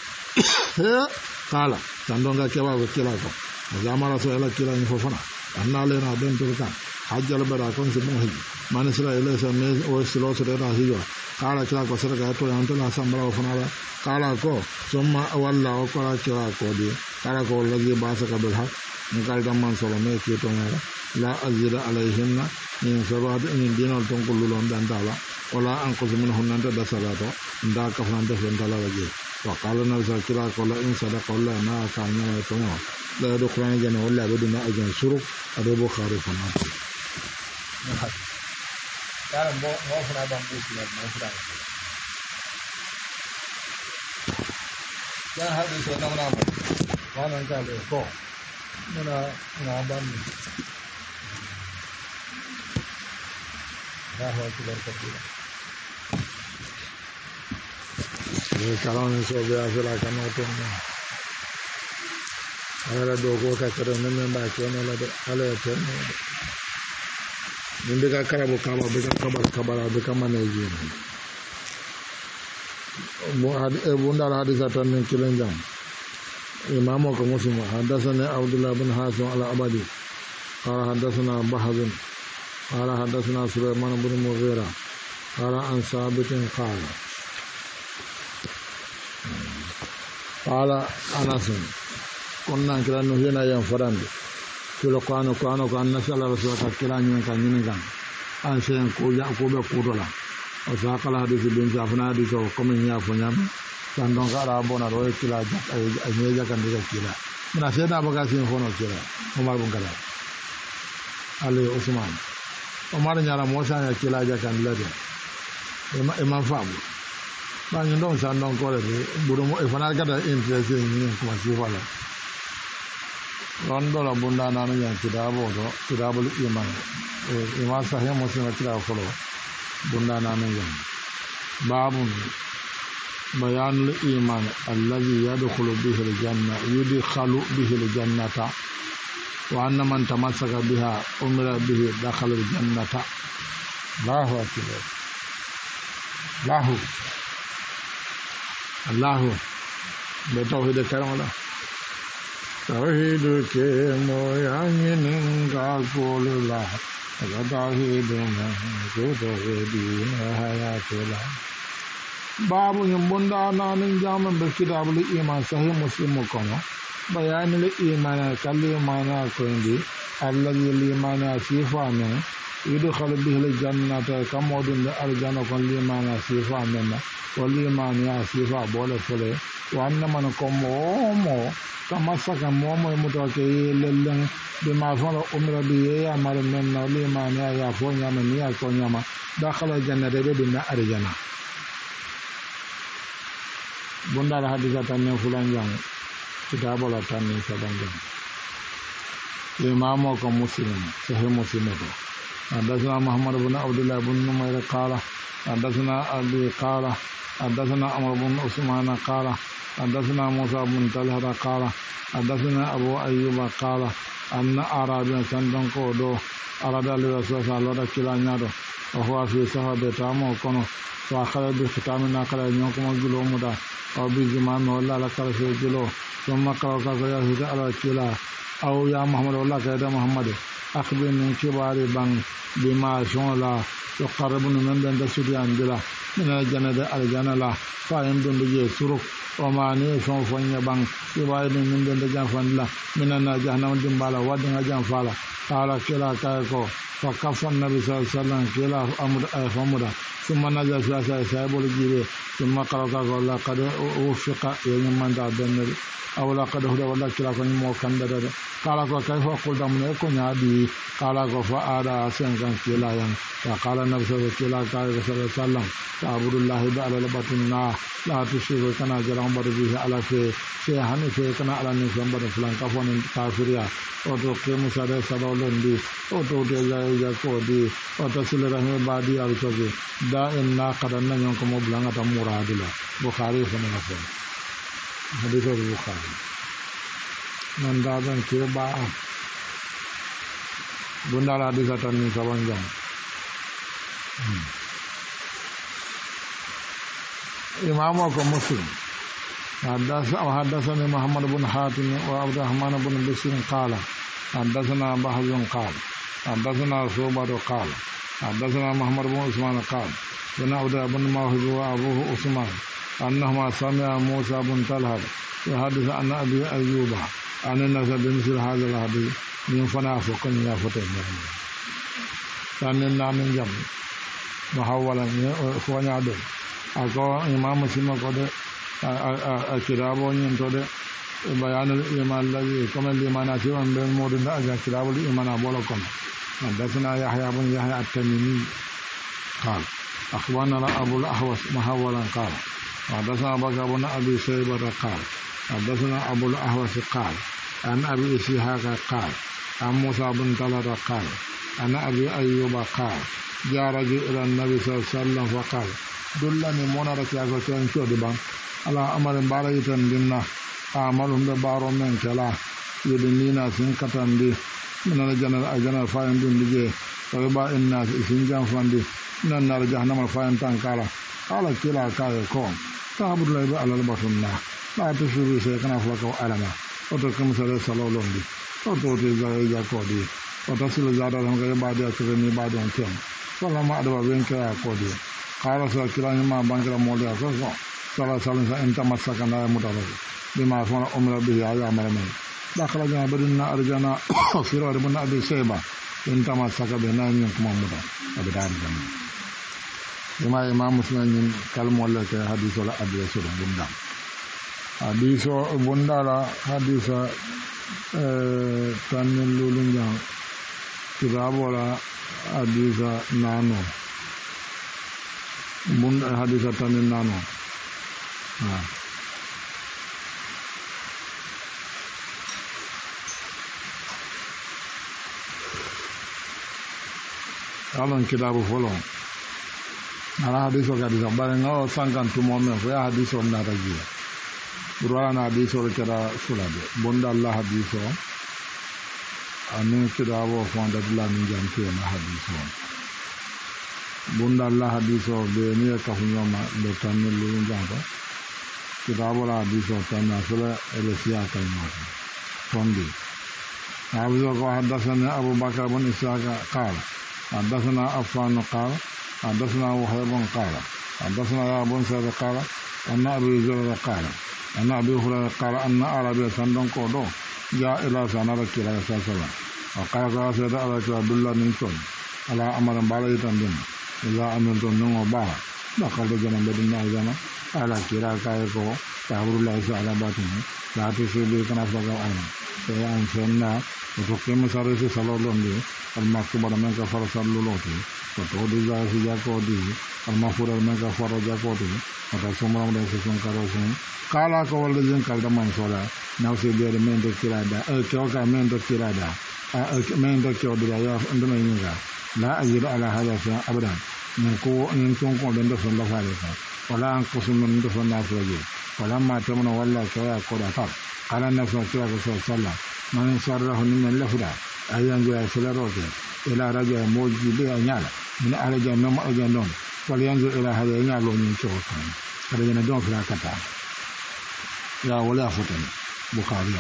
kala sandonga kewa ko kila ko zamara so ala kila ni fofana anna le na ben turkan hajjal bara kon se mo haji man israila sa me o silo so da hiyo kala kila ko sara ga to yanto na sambara fofana kala ko somma walla o kala kila ko di kala ko lagi basa ka bil haq ngal dam man solo me ki to ngala la azira alayhinna min sabat in dinal ton ko lulon dan dala wala an ko min hunanta da salato nda ka fanta fen dala wage wa qala na zakira ko la in sadaqa wala na ka nyama to لا يدخلون جنة ولا بدون أجن سرق أدبو خارف الناس. كلام ما فينا بامبوس لا ما فينا. كان هذا الشيء نعم ما نقال كو منا نعبان. لا هو كبر كبير. كلام يسوع بيعزل كانوا توني. ala do ko ka kado men ba ko no la de ala to min be ka karabo kaba be ka kabara be ka maneji mo bunda hadisa tan min kilen jam imam ko muslim hadathana abdullah bin hasan ala abadi qala hadathana bahadun qala hadathana sulaiman bin mughira qala an sabitin qala anas konna kila no hena yan farande kilo kwano ko anna sala rasul ka kila nyen kan nyen kan an sen ko ya ko be ko dola o sa kala hadisi bin jafna hadisi ko min ya fo nyam tan don kala bona ro kila ja ay nyeja kan de kila mina seda baga sin fono kila umar bun kala ali usman umar nyara mo sa ya kila ja kan lade e ma famu ba nyen don san don ko le buru mo e fana gada interest ni ko ma si wala rondo la bunda nanu yan kidabo do kidabo iman iman sahih muslim kidabo folo bunda nanu yan babun bayanul iman alladhi yadkhulu bihi aljanna yudkhalu bihi aljannata wa anna man tamassaka biha umira bihi dakhala aljannata Allahu akbar Allahu be tawhid karamala tawhid ke moyangin ga golula tawhid na godo din hayatula babu bunda nanin jaman be kitabul iman sahih muslim kono bayanul iman kalimana ko indi alladhi limana sifana yudkhal bihi aljannata kamodun aljanna kon limana sifana wal iman ya sifa bola fole wa anna man komo tamasaka momo mutoke lellen be ma fala umra bi ya mar men na liman ya fo nyama ni ya ko nyama dakhala jannata be na arjana bunda la hadisa tan fulan jang kitabo la tan saban jang imam ko muslim sahih muslim ko hadathana muhammad ibn abdullah ibn numayr qala hadathana abi qala hadathana amr ibn usman qala حدثنا موسى بن طلحة قال حدثنا أبو أيوب قال أن أعرابيا سندن كودو أراد لرسول صلى الله عليه وسلم وهو في سفر تامو كونو فأخذ بختام ناقل يوكم الجلو مدى أو بزمام ولا لك رسول الجلو ثم قال كذا يهدى على الكلا أو يا محمد والله كيدا محمد أخبرني من كبار بان بما شون لا يقربون من بين دسوتي أنجلا من الجنة الجنة لا فإن دون بجي سرق وما نيفون فنيا بان يبايد من دون جانفان لا من أن جهنم دمبالا ودنا جانفالا قال كلا كايكو فكفى النبي صلى الله عليه وسلم كلا أمر فمدا ثم نزل في سايب الجيل ثم قال لقد وفق يوم من دعا النبي أو لقد هدى ولا كلا كن مو كان قال كيف قلت من يكون هذه قال فآدا سنكن كلا ين وقال النبي صلى الله عليه وسلم تعبد الله بعد لبطنا لا تشرك كنا جرام به على في شيئا في كنا على نسبة بدر فلان كفون كافريا أو كم سادة سادولون دي أو تجاي كودي أو تسيل رحمة بادي أرجوكي دا إننا كرنا يومكم بلغة تمورادلا بخاري فننا فن حديث البخاري من دابن كيبا بندر حديث تاني سبانجان إمامكم مسلم حدثني محمد بن حاتم وعبد الرحمن بن بشير قال حدثنا بهز قال حدثنا شعبة قال حدثنا محمد بن عثمان قال بن عبد بن موهب وأبوه عثمان أنهما سمع موسى بن طلحة يحدث عن أبي أيوب أن الناس بمثل هذا الحديث من فنافق يفتن تنين من جم محاولا فنيادو أكو إمام مسلم قد كتابه ينتود بيان الإيمان الذي كما الإيمان أشياء من المودن كتاب الإيمان أبولكم حدثنا يحيى بن يحيى التميمي قال أخبرنا أبو الأحوص محاولا قال حدثنا بكر بن أبي شيبة قال حدثنا أبو الأحوص قال عن أبي إسحاق قال عن موسى بن طلحة قال عن أبي أيوب قال جاء رجل إلى النبي صلى الله عليه وسلم فقال دلني منارك يا كان شودبان على أمر باريتن دينا أعمالهم ببارو من كلا يدنينا سنكتن دي من الجنة فاين دون دي ويبا الناس سنجان فاندي من النار جهنم فاين تنكالا قال كلا كاي كون تعبد الله على البطننا لا تشري سيكنا فلكو ألما وتكم سري سلولون دي وتوتي زايا كودي وتصل زادة لهم كي بعد يكرني بعد يوم فلما أدبا بينك يا كودي قال سأكلا ما بانكرا مولي أكسو صلى الله أنت مسكنا متفق بما فعل أمر به يا مرمين دخل جنا بدنا أرجنا فرار بن أبي شيبة أنت مسك بنا ينكم متفق أبدان جنا بما إمام مسلم كلام ولا كحديث ولا أبي سورة بندا حديث بندا لا حديث تنين لولين جان كتاب ولا حديث نانو بند حديث تنين نانو alan kitabu folo ala hadiso kadisa bare ngawo sankan tumo men fo ya hadiso na tagiya burala na hadiso kera fulade bonda Allah hadiso anin kitabu fo anda dilla min janti na hadiso bonda Allah hadiso be ni ka hunyoma do tanni lu janga kitabu la hadiso tanna sura elesiya kalma fondi abuzo ko hadathana Abu Bakar bin Ishaq qala حدثنا عفان قال حدثنا وهيب قال حدثنا يا بن سعد قال أن أبي زرع قال أن أبي هريرة قال أن عربي سندن كودو جاء إلى سنة كلا سلام وقال قال سيد عبد الله من سون على أمر بالي تندن إذا أمنتم نمو بار دخلت جنة بدنا جنة على كلا كايكو تعبد الله على باطنه لا تشركوا كنا فقط أنا فأن سنة وتقيم سارس سلولون دي المكتوب من كفر سلولوتي وتودي جاهز جاكودي المفور من كفر جاكودي وتصوم رمضان سكون كروسون قال كول الذين كلام من صلاة نفسي بير من دكيرادا كيوكا من دكيرادا من دكيودا يا عندما ينجا لا أجد على هذا شيء أبدا نكون كون دفن لفارقة ولا أنقص من دفن نافذة ولا ما تمنع ولا كيا كودا فر قال النبي صلى الله عليه وسلم من سره من لفدا أيام جاء سلروك إلى رجع موجي بينال من أرجع نوم أرجع نوم ولينظر إلى هذا ينال من شوكان أرجع ندون في الكتاب يا ولا فتن بخاري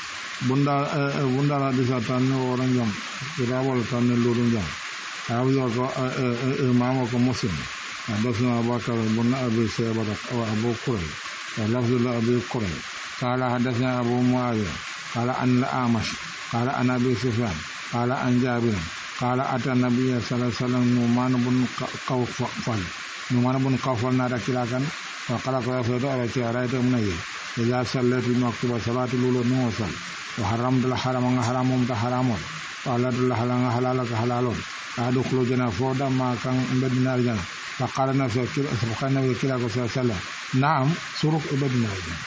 bunda hadisa tanne woran jam kitabol tanne lurun jam awyo ko imam ko muslim حدثنا أبو بكر بن أبي شيبة وأبو كريب ولفظ أبي كريب قال حدثنا أبو معاوية قال أن الأعمش قال أن أبي سفيان قال أن جابر قال أتى النبي صلى الله عليه وسلم نعمان بن قوفل نعمان بن قوفل نادى كلاكن وقال قال رأيت من إذا صليت المكتوبة صلاة الأولى نوصل وحرمت الحرام حرام وحلال الحلال حلالك حلال أدخل جنة فودا ما كان بدنا الجنة فقال النبي صلى الله عليه وسلم نعم سرق بدنا الجنة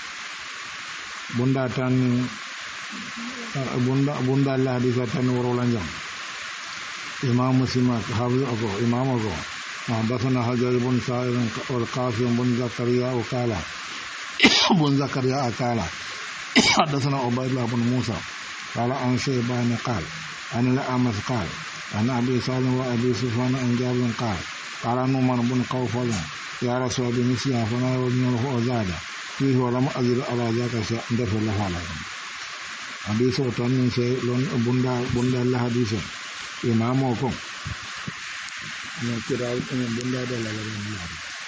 bunda Allah hadisa tan worolan jam imam muslim hafiz ako imam ako حدثنا حجاج بن سائر والقاسم بن زكريا وقال بن زكريا قال حدثنا عبيد الله بن موسى قال عن شيبان قال عن الأعمش قال عن أبي سالم وأبي سفيان عن جابر قال نعمان بن قوفل يا رسول الله بمثلها فما يوزنه وزاد فيه ولم أزل على ذاك شيء دفع الله عليهم أبي سلطان من شيء لون بندا الله حديث إمامكم من كراو من بندا الله الله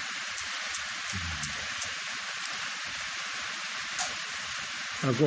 أكو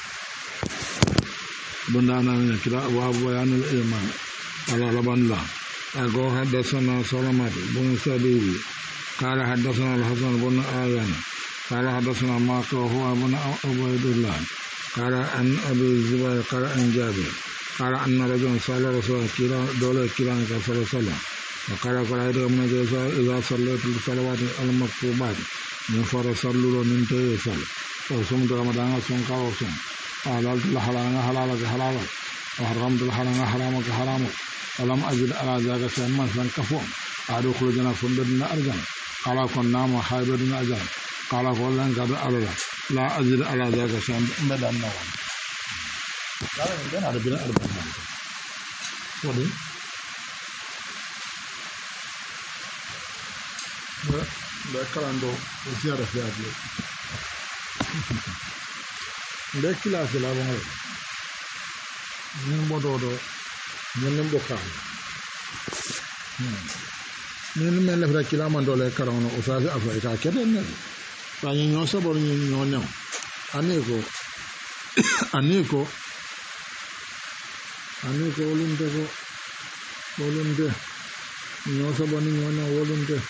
بندا من كراو وابوان الإمام على لبن الله أكو حدثنا سلمة بن سبيل قال حدثنا الحسن بن آيان قال حدثنا ماقل وهو ابن عبيد الله قال عن أبي الزبير قال عن جابر قال أن رجلا سأل رسول الله دولة كيران صلى الله عليه وسلم وقال من إذا صليت الصلوات المكتوبات من فرصلوا من تيسل وصمت رمضان صنقا وصم حللت الحلال حلالك حلالك وحرمت الحرام حرامك حرامك ولم أجد على ذاك سيما فانكفون أدخل جنة فندنا أرجان قال كنا محايبين أجان قال قولن قد أرلا لا أجد على ذاك شيء بدأ النوم قال إن هذا بنا أربعة ودي بكرندو وزيادة في أبلي بكلا في لابد نمبودو نمبوكام نين من لفرا كلا من دولة كرانو أساس أفريقيا كده نل فاني نوسا بورني نيونيو أنيكو ولونده نوسا بورني نيونيو ولونده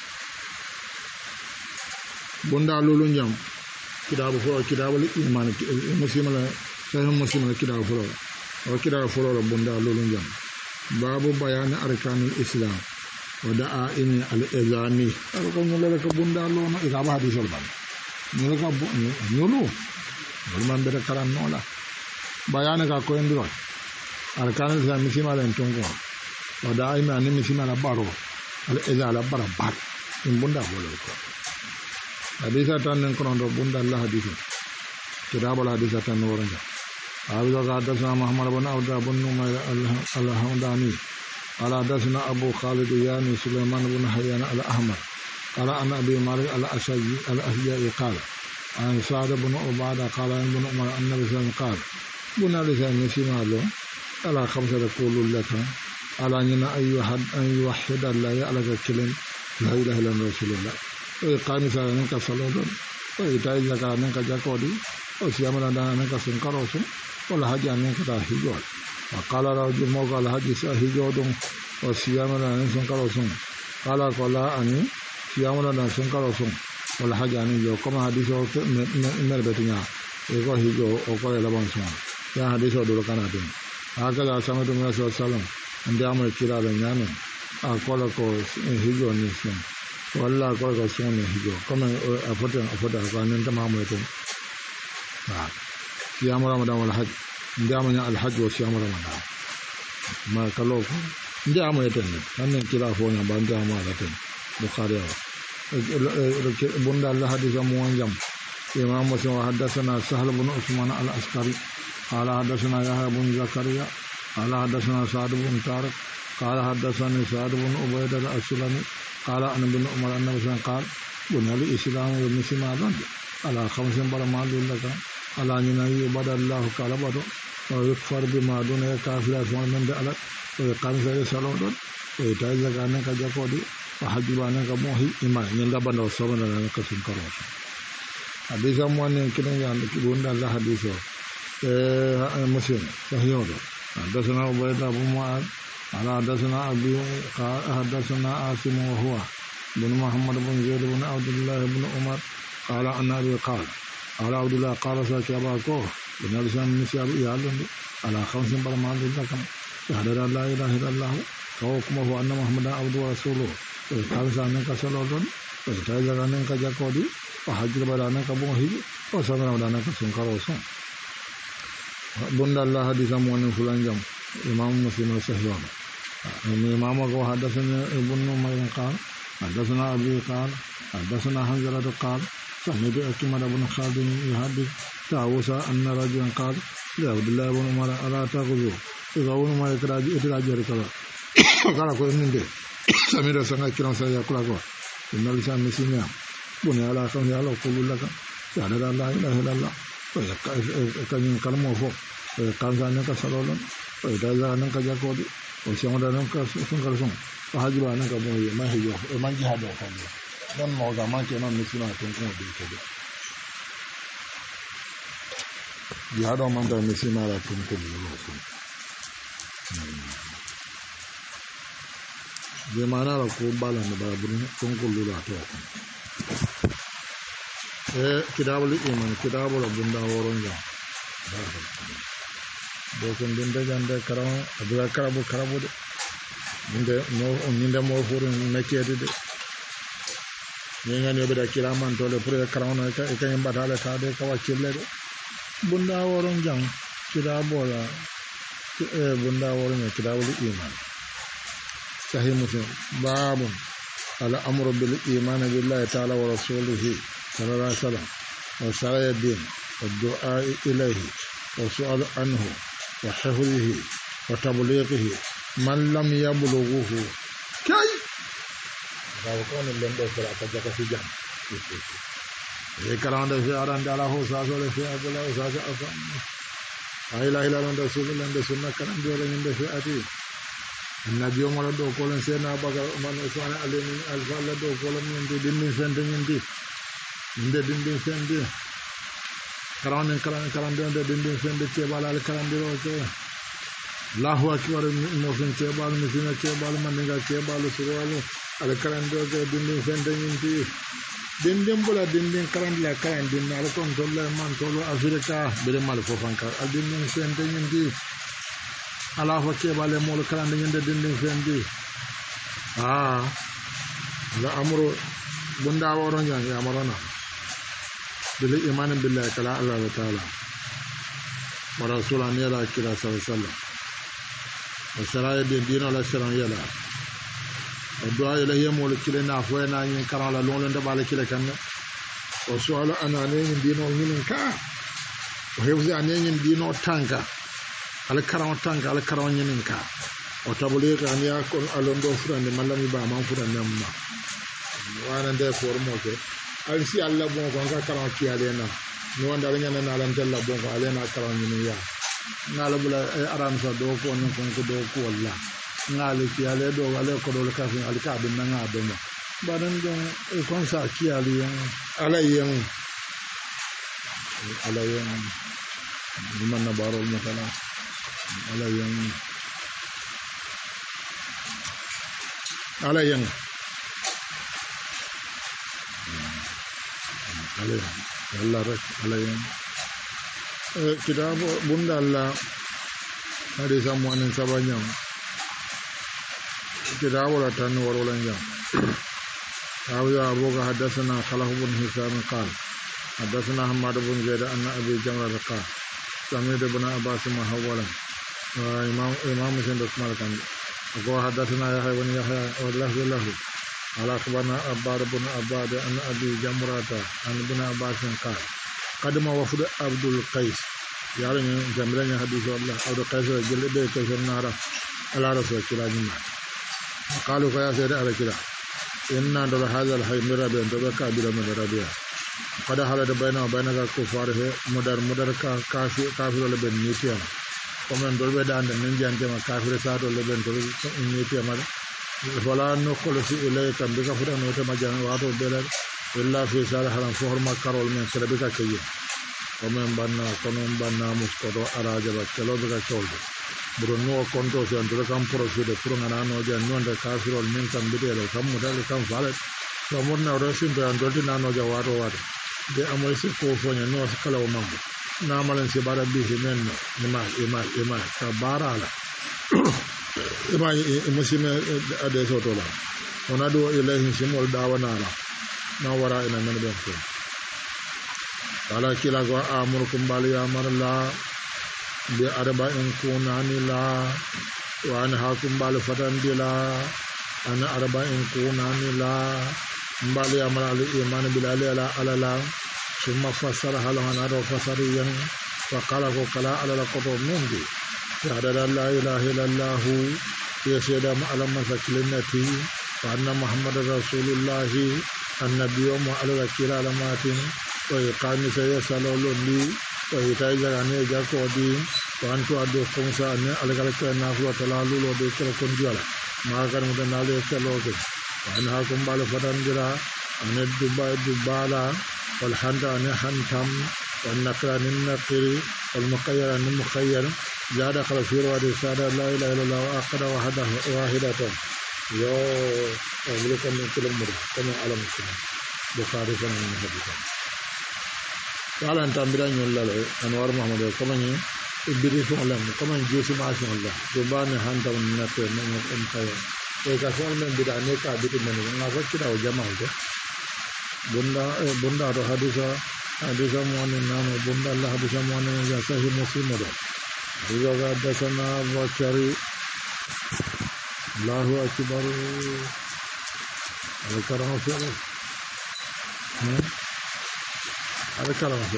بوندا لولون جام كتاب الإيمان مسلم لا سهم مسلم كتاب فلو وكتاب فلو بوندا لولون جام باب بيان أركان الإسلام ودعا إني الإذاني أركان لك بوندا لون إذا بحدي سلمان نلك نلو نلمان بركان نولا بيان كأكوين دلوقتي أركان الإسلام مسلم على إنتونكو ودعا إني مسلم على بارو الإذان على بار إن بوندا فلو حديثة تانن كرون بوندا الله حديثة كتاب الحديثة تانن ورنجا أبو حدثنا محمد بن عبد بن نمير الحمداني قال حدثنا أبو خالد يعني سليمان بن حيان الأحمر قال عن أبي مالك الأشجعي قال عن سعد بن عبادة قال عن بن عمر أن النبي صلى الله عليه وسلم قال بنا لسان مسلم له على خمسة يقول لك على أن يوحد الله على كلمة لا إله إلا رسول الله وإقام الصلاة منك صلاة وإيتاء الزكاة منك جاكودي وصيام رمضان منك سنكروسون والحج منك تهجود وقال رجل موقع الحج سهجود وصيام رمضان سنكروسون قال أني صيام رمضان سنكروسون والحج أني كما حديث مربتنا يقول هجود وقال لبنسون يا حديث دول كناتين هكذا سمعت من رسول الله صلى الله عليه وسلم عند أمر كرار النعمة أقول هجود نسون والله قال سوني هجو كما أفضل قال أنت ما عملتم صيام رمضان والحج دائما الحج وصيام رمضان ما كلوك دائما يتن أنا كلا فونا بانت عمالتين بخاري بند الله حديث موانجم إمام مسلم حدثنا سهل بن عثمان العسكري قال حدثنا يحيى بن زكريا قال حدثنا سعد بن طارق قال حدثني سعد بن عبيد الأسلمي قال أن ابن عمر أن النبي قال بني الإسلام والمسلم على خمس برمال لك على أن يعبد الله قال بدو ويكفر بما دون كافر أسمان من دعلت ويقام صلاة ويتاء الزكاة منك جاكودي وحج بانك موهي إيمان ينقبل وصبنا لك سنكروس حديث أموان كنا يعني بند الله حديثه مسلم صحيح حدثنا عبيد أبو معاذ على حدثنا أبي قال حدثنا عاصم وهو بن محمد بن زيد بن عبد الله بن عمر قال عن أبي قال عبد الله قال ساكي أباكو بن لسان النسياب إيالون على 5 برمان لكم شهادة لا إله إلا الله وحكمه أن محمد عبد ورسوله قال سانك سلوطن وإتاجر أنك جاكودي وحجر بدانك بوهي وسمر بدانك سنكروسون بن الله حديث مؤمن فلان جم إمام مسلم الصحيحون إمام أبو حدثنا ابن مريم قال حدثنا أبي قال حدثنا حنظلة قال سمعت أكمل بن خالد يحدث تعوس أن رجلا قال لعبد الله بن عمر ألا تأخذوا إذا ابن عمر إتراجع ركلا قال كل من ده سمعت سمع كلام سيقول أقوى إن لسان مسلم بني على كم يالله كل لك شهادة لا إله إلا الله كان كلامه فوق كان زانك سلولن وإذا زانك جاكودي وسيما دانك سنكرسون وحجب أنك بوهي ما هي ما جهاد وفضل dan moga manke non misina ton ko de kede ya do man da misina la ton ko de lo ko de mana la ko bala ne ba bun ton ko lu la to kidabul iman kidabul bunda woron ja do ko ndinde jande karam abura karabu de ndinde mo furun na kede de ñengani yoɓe kiraman tole pour karawno e kañum mbatale tawde ka wakkille de bunda woron jang kitabola bunda woron e kitabul iman sahih muslim babun ala amru bil iman billahi ta'ala wa rasulihi sallallahu alaihi wasallam wa sharaya din wa du'a ilayhi wa su'al anhu wa hifdhihi wa tablighihi man lam yablughuhu kay dawo ko ne lembe fera ka jaka fi jam e karande fi arande ala ho sa so le fi abula sa sa afa ay la ilaha illa rasulullah sunna kan do re ngende fi ati nabi o mala do ko len sena baga man usman alini alfa la do ko len ngende dinni sende ngende inde dinni sende karande dinni sende ke bala al karande ro ke Allahu akbar mo fin ke bala mi fin ke bala man nga ke bala surwalu ala karando ke dindin fende nyinti dindin bula dindin karandla karandin ala kon tolle man tolo afrika bere mal fofanka al dindin fende nyinti ala fa ke bale mol karandin nyinde dindin fende la amru bunda woro nyang ya marona bil iman billahi kala allah taala wa rasulan yala kila sallallahu alaihi wasallam wa saraya dindin ala salam yala doa ila yemo le kile na fo na nyin karala lon le ndabale kile kan o suala anane nyin dino nyin ka o hewzi ane nyin dino tanka ala karam tanka ala karam nyin ka o tabule ka anya ko alondo furande malami ba man furande amma wana de ko mo ke al si alla bon ko ka karam ki alena no wanda la nyana na lan tella bon ko alena karam nyin ya ngala bula aram sa do ko nyin ko do ko walla ngale ki ale do wale ko do ka fin alka bin nan ado mo badan don e kon sa ki ale yan alayen liman na barol mo kala alayen Allah rek alayen kitabo bunda Allah hadisa mo anen sabanyam كتاب ولا تنور ولا نجام أبو حدثنا خلف بن هشام قال حدثنا حماد بن زيد أن أبي جمرة قال سمعت ابن عباس محولا إمام مسلم اسمه كان أبو حدثنا يحيى بن يحيى والله له على أخبرنا عباد بن عباد أن أبي جمرة أن ابن عباس قال قدم وفد عبد القيس يعني جمرة حديث الله عبد القيس جل بيت النار على رسول الله قالوا فيا سيدي على كده إن ندر هذا الحي من ربي أنت بكابر من ربي قد حلت بينه وبين الكفار مدر كافر لبن نيتيا ومن دول بدان ننجي أنت ما كافر ساتو لبن نيتيا ماذا فلا نخلص إليك بكفر أنه تمجان واتو بلد إلا في سال حرام فهر ما كارول من سربك كي ومن بنا مسكتو أراجبا كلو بك كولد Bruno konto se antara kam profit de purung anak noja nuan de kafirol min kam bide le kam modal kam valet to murna ro sin be andolti nano ja wato wato de amoy se ko fonya no kala o mambo na malan se bara bi men ima ka barala ima musime ade soto la ona do ilahi simol dawana la na wara ina men be ko ala kila go amurukum bali amarla bi arba in kunani la wa an hakum bal fatandila ana arba in kunani la mbali amara al iman bilali ala la summa fasara hal hana do fasariyan wa qala ko kala ala qatu mundi shahada la ilaha illallah yashhadu ala masakilinati wa anna muhammadar rasulullah annabiyyu wa ala kiralamatin wa iqami sayyasalo li wa itaja ne jakodi wa antu adu khumsa ne alagala kana wa talalu lo de kala kon diala magar mu dan ale kalo ke an ha kum bal fadandira an dubala wal handa an hantam wan nakra an nakri wal muqayyar an muqayyar jada khala fi rawadi sada la ilaha illallah wa aqda wahidatan yo amulukan min kulumur kama alam sunna bukhari kan hadith wala tambira ñol la anwar muhammad kama ni ibiri fo lam kama jesi ma sha Allah do bani handa on natte man on kaya e ka so men bida ne ka bitu men na fa kida o jamaa de bunda do hadisa mo ne nano bunda Allah hadisa mo ne ya sahih muslim do riwa ga dasana wakari Allahu akbar al-karam fi ala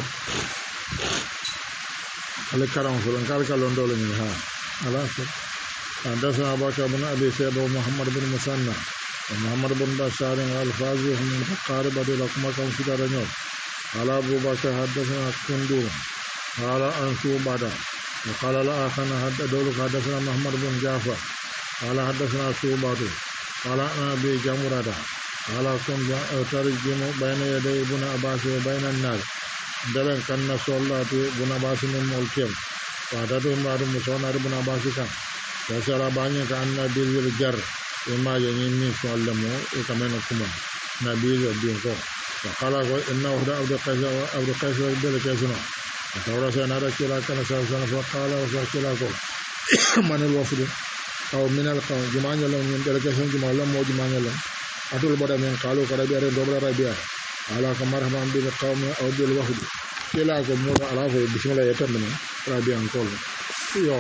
karam fulan kala kalon dole ni ha ala so andasa abaka bin abi sayyid muhammad bin musanna muhammad bin bashar al-fazi min qarib ila kuma kan sidara nyo ala abu bakar hadathana kundur ala ansu bada qala la akhana hadathana muhammad bin jafar ala hadathana subadu ala abi jamurada ala kun tarjimu bayna yaday ibn abbas wa bayna an-nas dalan kanna sallati ibn abbas min mulkim wa dadu madu musona ibn abbas kan dasara banya ka anna bil jar imma yanin ni sallamu e kamena kuma nabi bin ko wa qala wa inna huda abdu qais bil kazna tawra sana rakila kana sana fa qala wa rakila ko man al wafd aw min al qawm jumanya lam min delegation jumanya mo jumanya atul boda men qalu ko rabiya ren dobra rabiya ala ka marhaban bil qawmi aw bil wafd kila ko mo ala ko bismillah yatamna rabiya ko yo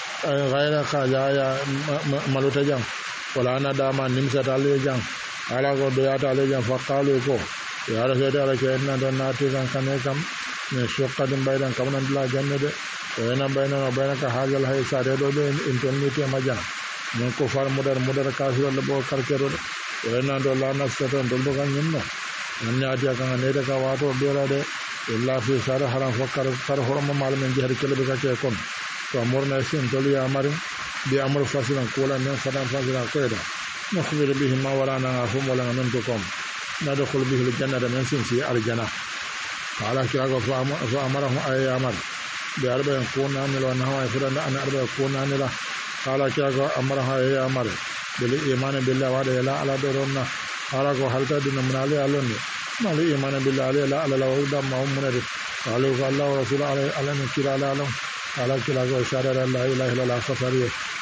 ghayra ka ya maluta jang wala ana dama nimsa tale jang ala ko do ya tale jang fa qalu ko ya rasul ala ke na don nati kan kane kam ne shoqadin baydan kam nan la jannade wena bayna ka hajal hay sare do be internete maja non ko far modar ka fi wala bo karkero wena do la nafsata do do kan nyinno nan nyaati kan ne de ka wato berade illa fi sara haram fakkar far horma mal men jehri kele be ka ke kon to morna sin doli amari bi amru fasilan kola men fadan fasila koyda nakhbir bihi ma warana hum wala nan to kom nadkhul bihi al-jannata min sin fi al-jannah ala kirago fa amarahum ay amar bi arba'in kuna ni la nawa furan an arba'in kuna ni la ala kirago amaraha ay amar bil iman billahi wa la ala doronna ala ko halta din manali alonni mali iman billahi la ala la wada ma munadi ala ko allah wa rasul ala min kira ala ala kirago shara la ilaha illa allah fasari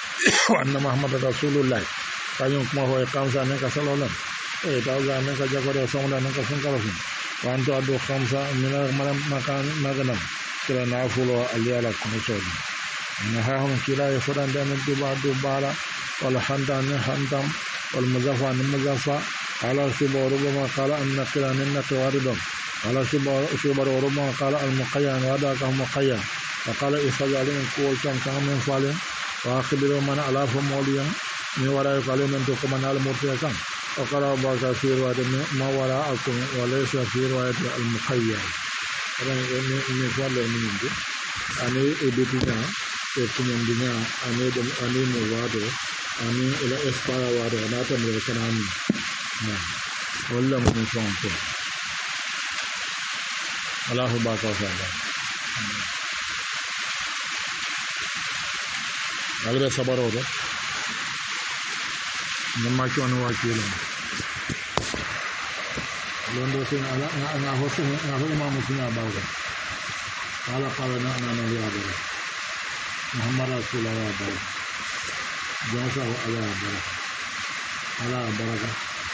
wa anna muhammadar rasulullah kayum kuma ho iqamsa ne ka sallallahu e tawga ne ka jagore sonda ne ka sun karasun wanto adu khamsa min makan maganam kila nafulo aliyala kumusodi na hahum kila yafudan dan dubala wal handan handam wal muzafa ala subaru ma qala an naqila min tawaridum ala subaru rubma qala al muqayyan wada ka muqayyan wa qala ifadalin kul kan min falin wa akhbiru man ala famoliyan ni wara qala min to kuma al murtakan وقال باقى في رواية ما وراءكم وليس في رواية المخيّر من فعل من عندي أني إبتنا إبتنا بنا أني موادو أني إلى إسفار وادو أنا تمر كنامي نعم ولا من شانته الله باقى فعلا أغلى صبر هذا نما كانوا واكيلين londo sin ala na hosin na ho ma musina barka ala qala na ana ya barka muhammad rasulullah barka jasa ala barka ala barka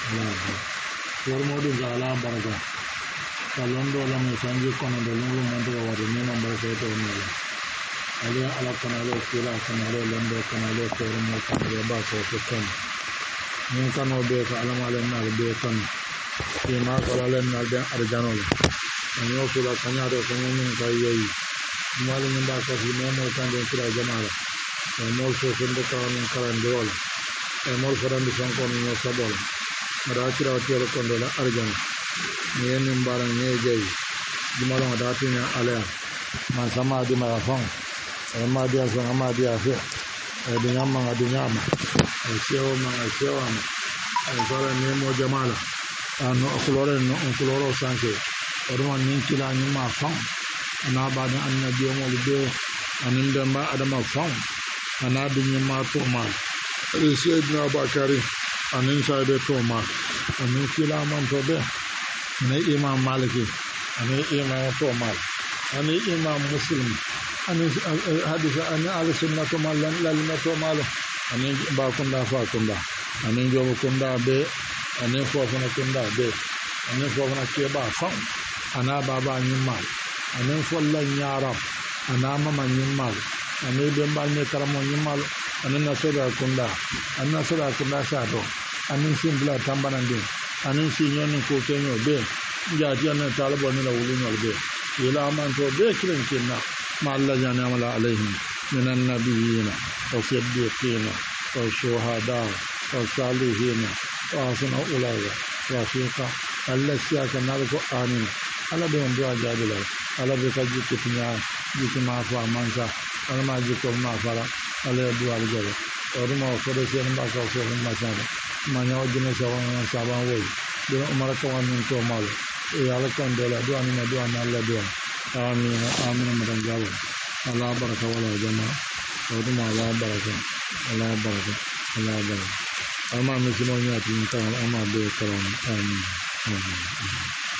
war modu ala barka londo la me sanji kono de lungu mondo wadi ni no barka to ni ala ala kanalo kila kanalo londo kanalo to mo kanalo ba ko kan ni kano be ka ala male na be kan ni ma ko la len na de arjano le ni o kula kanyado ko ni ka yeyi mali ni ba ko ni mo kan de kira jamala e mo so sende ka ni karan de wala e mo faran di son ko ni no sabol ada kira tiyo ko do la arjano ni en mbara ni jeyi di malo da tinya ala man sama di ma fon e ma dia so ma dia fe e di nyama e sewa ma e fara ni mo jamala no okulore sanke oduma nin kila ni ma fam ana ba ni annabi mo be anin da ma adama fam ana bi ni ma to ma sayyidina bakari anin sai be to ma anin kila man to be ne imam maliki anin imam to ma anin imam muslim anin hadisa anin al-sunnah to mal lalina to mal anin ba kunda fa kunda anin jobo kunda be anin fofana kunda be anin fofana ke ba fam ana baba nyimmal anin follan yaram ana mama nyimmal anin be mbal ne karamo nyimmal anin na soda kunda anin soda kunda sato anin simbla tambanande anin sinyon ko kenyo be jaati anin talabo ne la wulu nyol be ila man to be kilen kinna ma Allah jana wala alaihim minan nabiyina wa siddiqina wa shuhada wa salihina wa hasuna ulaiha rafiqa Allah siya kana ko amin ala be on doa jabila ala be ka jikki tinya jikki ma fa mansa ala ma jikko ma fara ala doa jabila o ma ko de sen ba ko so ma sa ma nyaw dina sa ba wo de umar ko wan to mal e ala kan de la doa ni na doa na Allah doa amin amin madan jawo ala baraka wala jama o ma ala baraka ama misimo nyati nta ama be karam amin